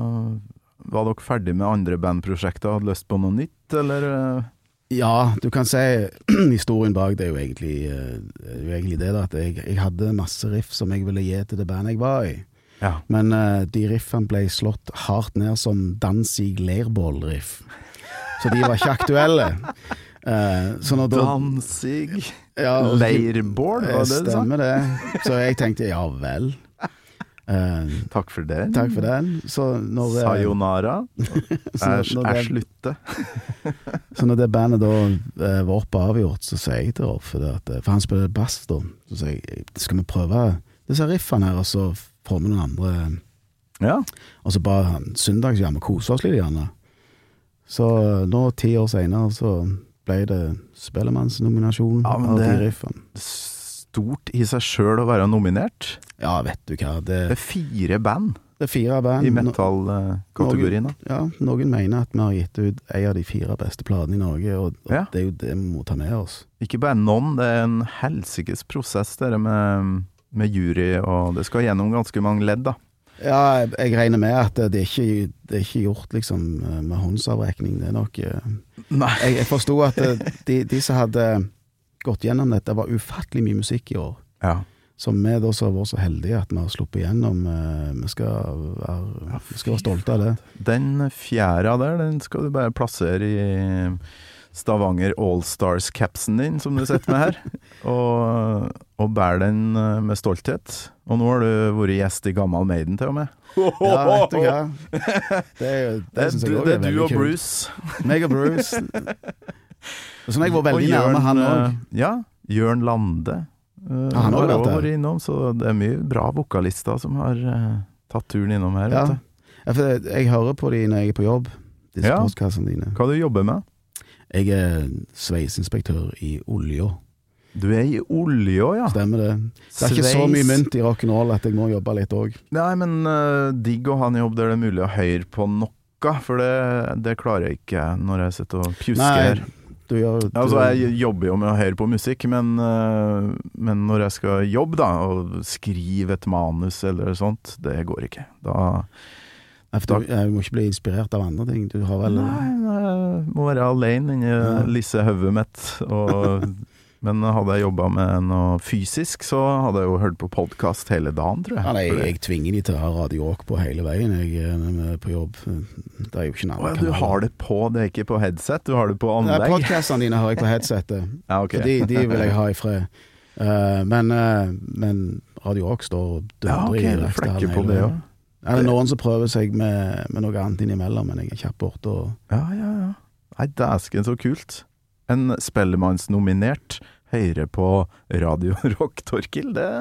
var dere ferdig med andre bandprosjekter, hadde lyst på noe nytt, eller? Ja, du kan si, historien bak det er jo egentlig, er jo egentlig det da, at jeg, jeg hadde masse riff som jeg ville gi til det bandet jeg var i. Ja. Men uh, de riffene ble slått hardt ned som Danzig Leirbål-riff. Så de var ikke aktuelle. Uh, så når da, Danzig ja, Leirbål, var det det? Stemmer det. Så jeg tenkte, ja vel. Eh, Takk for det. takk for den. Så når det, Sayonara. så Er, når er det, slutte. så når det bandet da eh, var oppe avgjort, så sier jeg til Rolf, for, det at, for han spiller bass da, så sier jeg, skal vi prøve disse riffene her, og så får vi noen andre, Ja. og så bare han søndagsjam og kose oss litt gjerne. Så nå, ti år senere, så ble det Spellemannsnominasjon Ja, men av det- de riffene. Stort i seg selv å være nominert. Ja, vet du hva, det, Det er fire band det er fire band. i metal-kategorien. da. Ja, noen mener at vi har gitt ut en av de fire beste platene i Norge, og, og Ja. det er jo det vi må ta med oss. Ikke bare noen, det er en helsikes prosess det med, med jury, og det skal gjennom ganske mange ledd da. Ja, jeg, jeg regner med at det er ikke, det er ikke gjort liksom med håndsavrekning. Det er nok eh, Nei. Jeg, jeg forstod at eh, de, de som hadde gått gjennom dette, var ufattelig mye musikk i år. Ja. Så vi da så var så heldige at vi har sluppet gjennom. eh, Vi skal være, vi skal være stolte av det. Den fjæra der, den skal du bare plassere i Stavanger All-Stars-capsen din, som du setter med her, og, og bære den med stolthet. Og nå har du vært gjest i Gammal Maiden til og med. Ja, vet du hva? Det er jo det, Det er, synes jeg du, også det er veldig du og kult. Bruce. Meg og Bruce. Og sånn jeg var veldig Og Jørn, nærme han eh, også. Ja, Jørn Lande. Uh, Ja, han har har vært også der. vært innom, så det er mye bra vokalister som har eh, tatt turen innom her. Ja. Vet du. Ja, for jeg, jeg hører på de når jeg er på jobb, disse Ja. postkassene dine. Hva du jobber med? Jeg er sveiseinspektør i olja. Du er i olje også, ja. Stemmer det. Det er ikke så Sveis. mye mynt i rock'n'roll at jeg må jobbe litt òg. Nei, men uh, digg å ha en jobb der det er mulig å høre på noe, for det, det klarer jeg ikke når jeg sitter og pjusker her. du gjør du, Altså, jeg jobber jo med å høre på musikk, men, uh, men når jeg skal jobbe da, og skrive et manus eller sånt, det går ikke. Da... Nei, for du, jeg må ikke bli inspirert av andre ting. Du har vel Nei, jeg må være alene inni Ja. lisse høvet mitt. Og, men hadde jeg jobbet med noe fysisk, så hadde jeg jo hørt på podcast hele dagen, tror jeg. ja, nei, jeg, For det- jeg tvinger de til å ha Radio Rock på hele veien jeg, når vi er på jobb. Det er jo ikke en Å, annen ja, du har det på, det er ikke på headset, du har det på Nei, anlegg. podcastene dine har jeg på headsetet. Ja, ok. For de, de vil jeg ha i fred. Eh, men, eh, men Radio Rock står og Ja, dundrer ok, i du rekkehallen flekker på hele det veien. også. Ja, det er noen som prøver seg med, med noe annet innimellom, men jeg er kjapp borte og Ja, ja, ja. Nei, dæsken så kult. En Spellemannsnominert høyre på Radio Rock, Torkil, det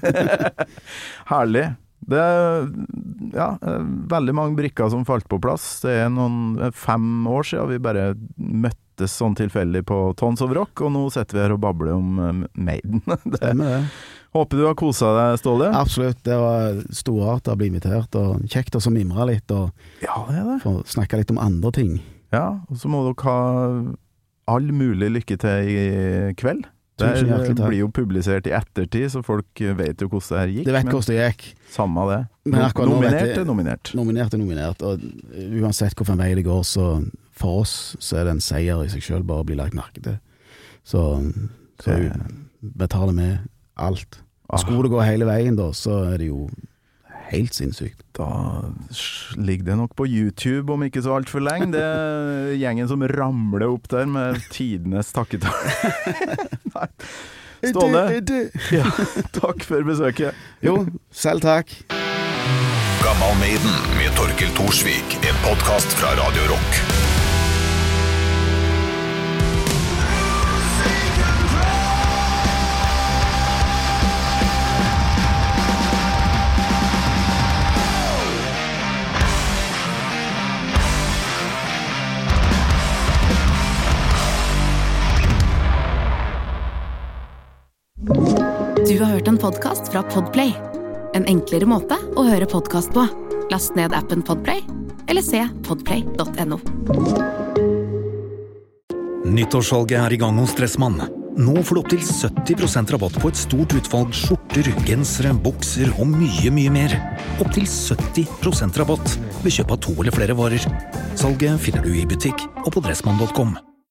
herlig. Det er ja, veldig mange brikker som falt på plass. Det er noen fem år siden vi bare møttes sånn tilfeldig på Tons of Rock, og nå sitter vi her og babler om eh, Maiden. Det, stemmer det. håper du har koset deg, Ståle. Absolutt, det var storart å bli invitert, og kjekt å så mimre litt, og Ja, det er det. få snakke litt om andre ting. Ja, og så må dere ha all mulig lykke til i kveld. Tusen Det hjertelig takk. blir jo publisert i ettertid, så folk vet jo hvordan det her gikk. Det vet men hvordan det gikk. samme det. Men akkurat nå vet nominert jeg- er nominert. Nominert er nominert, og uansett hvilken vei det går, så for oss så er det en seier i seg selv bare å bli lagt merke til. Så, så Det- vi tar det med alt. Ah. Skulle det gå hele veien da, så er det jo helt sinnssykt. Da ligger det nok på YouTube om ikke så alt for lenge. Det er gjengen som ramler opp der med tidenes takketall. Nei. Ståle, ja, takk for besøket. Jo, selv takk. Gammal Maiden med Torkil Thorsvik, en podcast fra Radio Rock. Du har hørt en podcast fra Podplay. En enklere måte å høre podcast på. Last ned appen Podplay, eller se podplay punktum no. Nyttårssalget er i gang hos Dressmann. Nå får du opp til sytti prosent rabatt på et stort utvalg skjorter, gensere, bukser og mye, mye mer. Opp til sytti prosent rabatt ved kjøp av to eller flere varer. Salget finner du i butikk og på dressmann punktum com.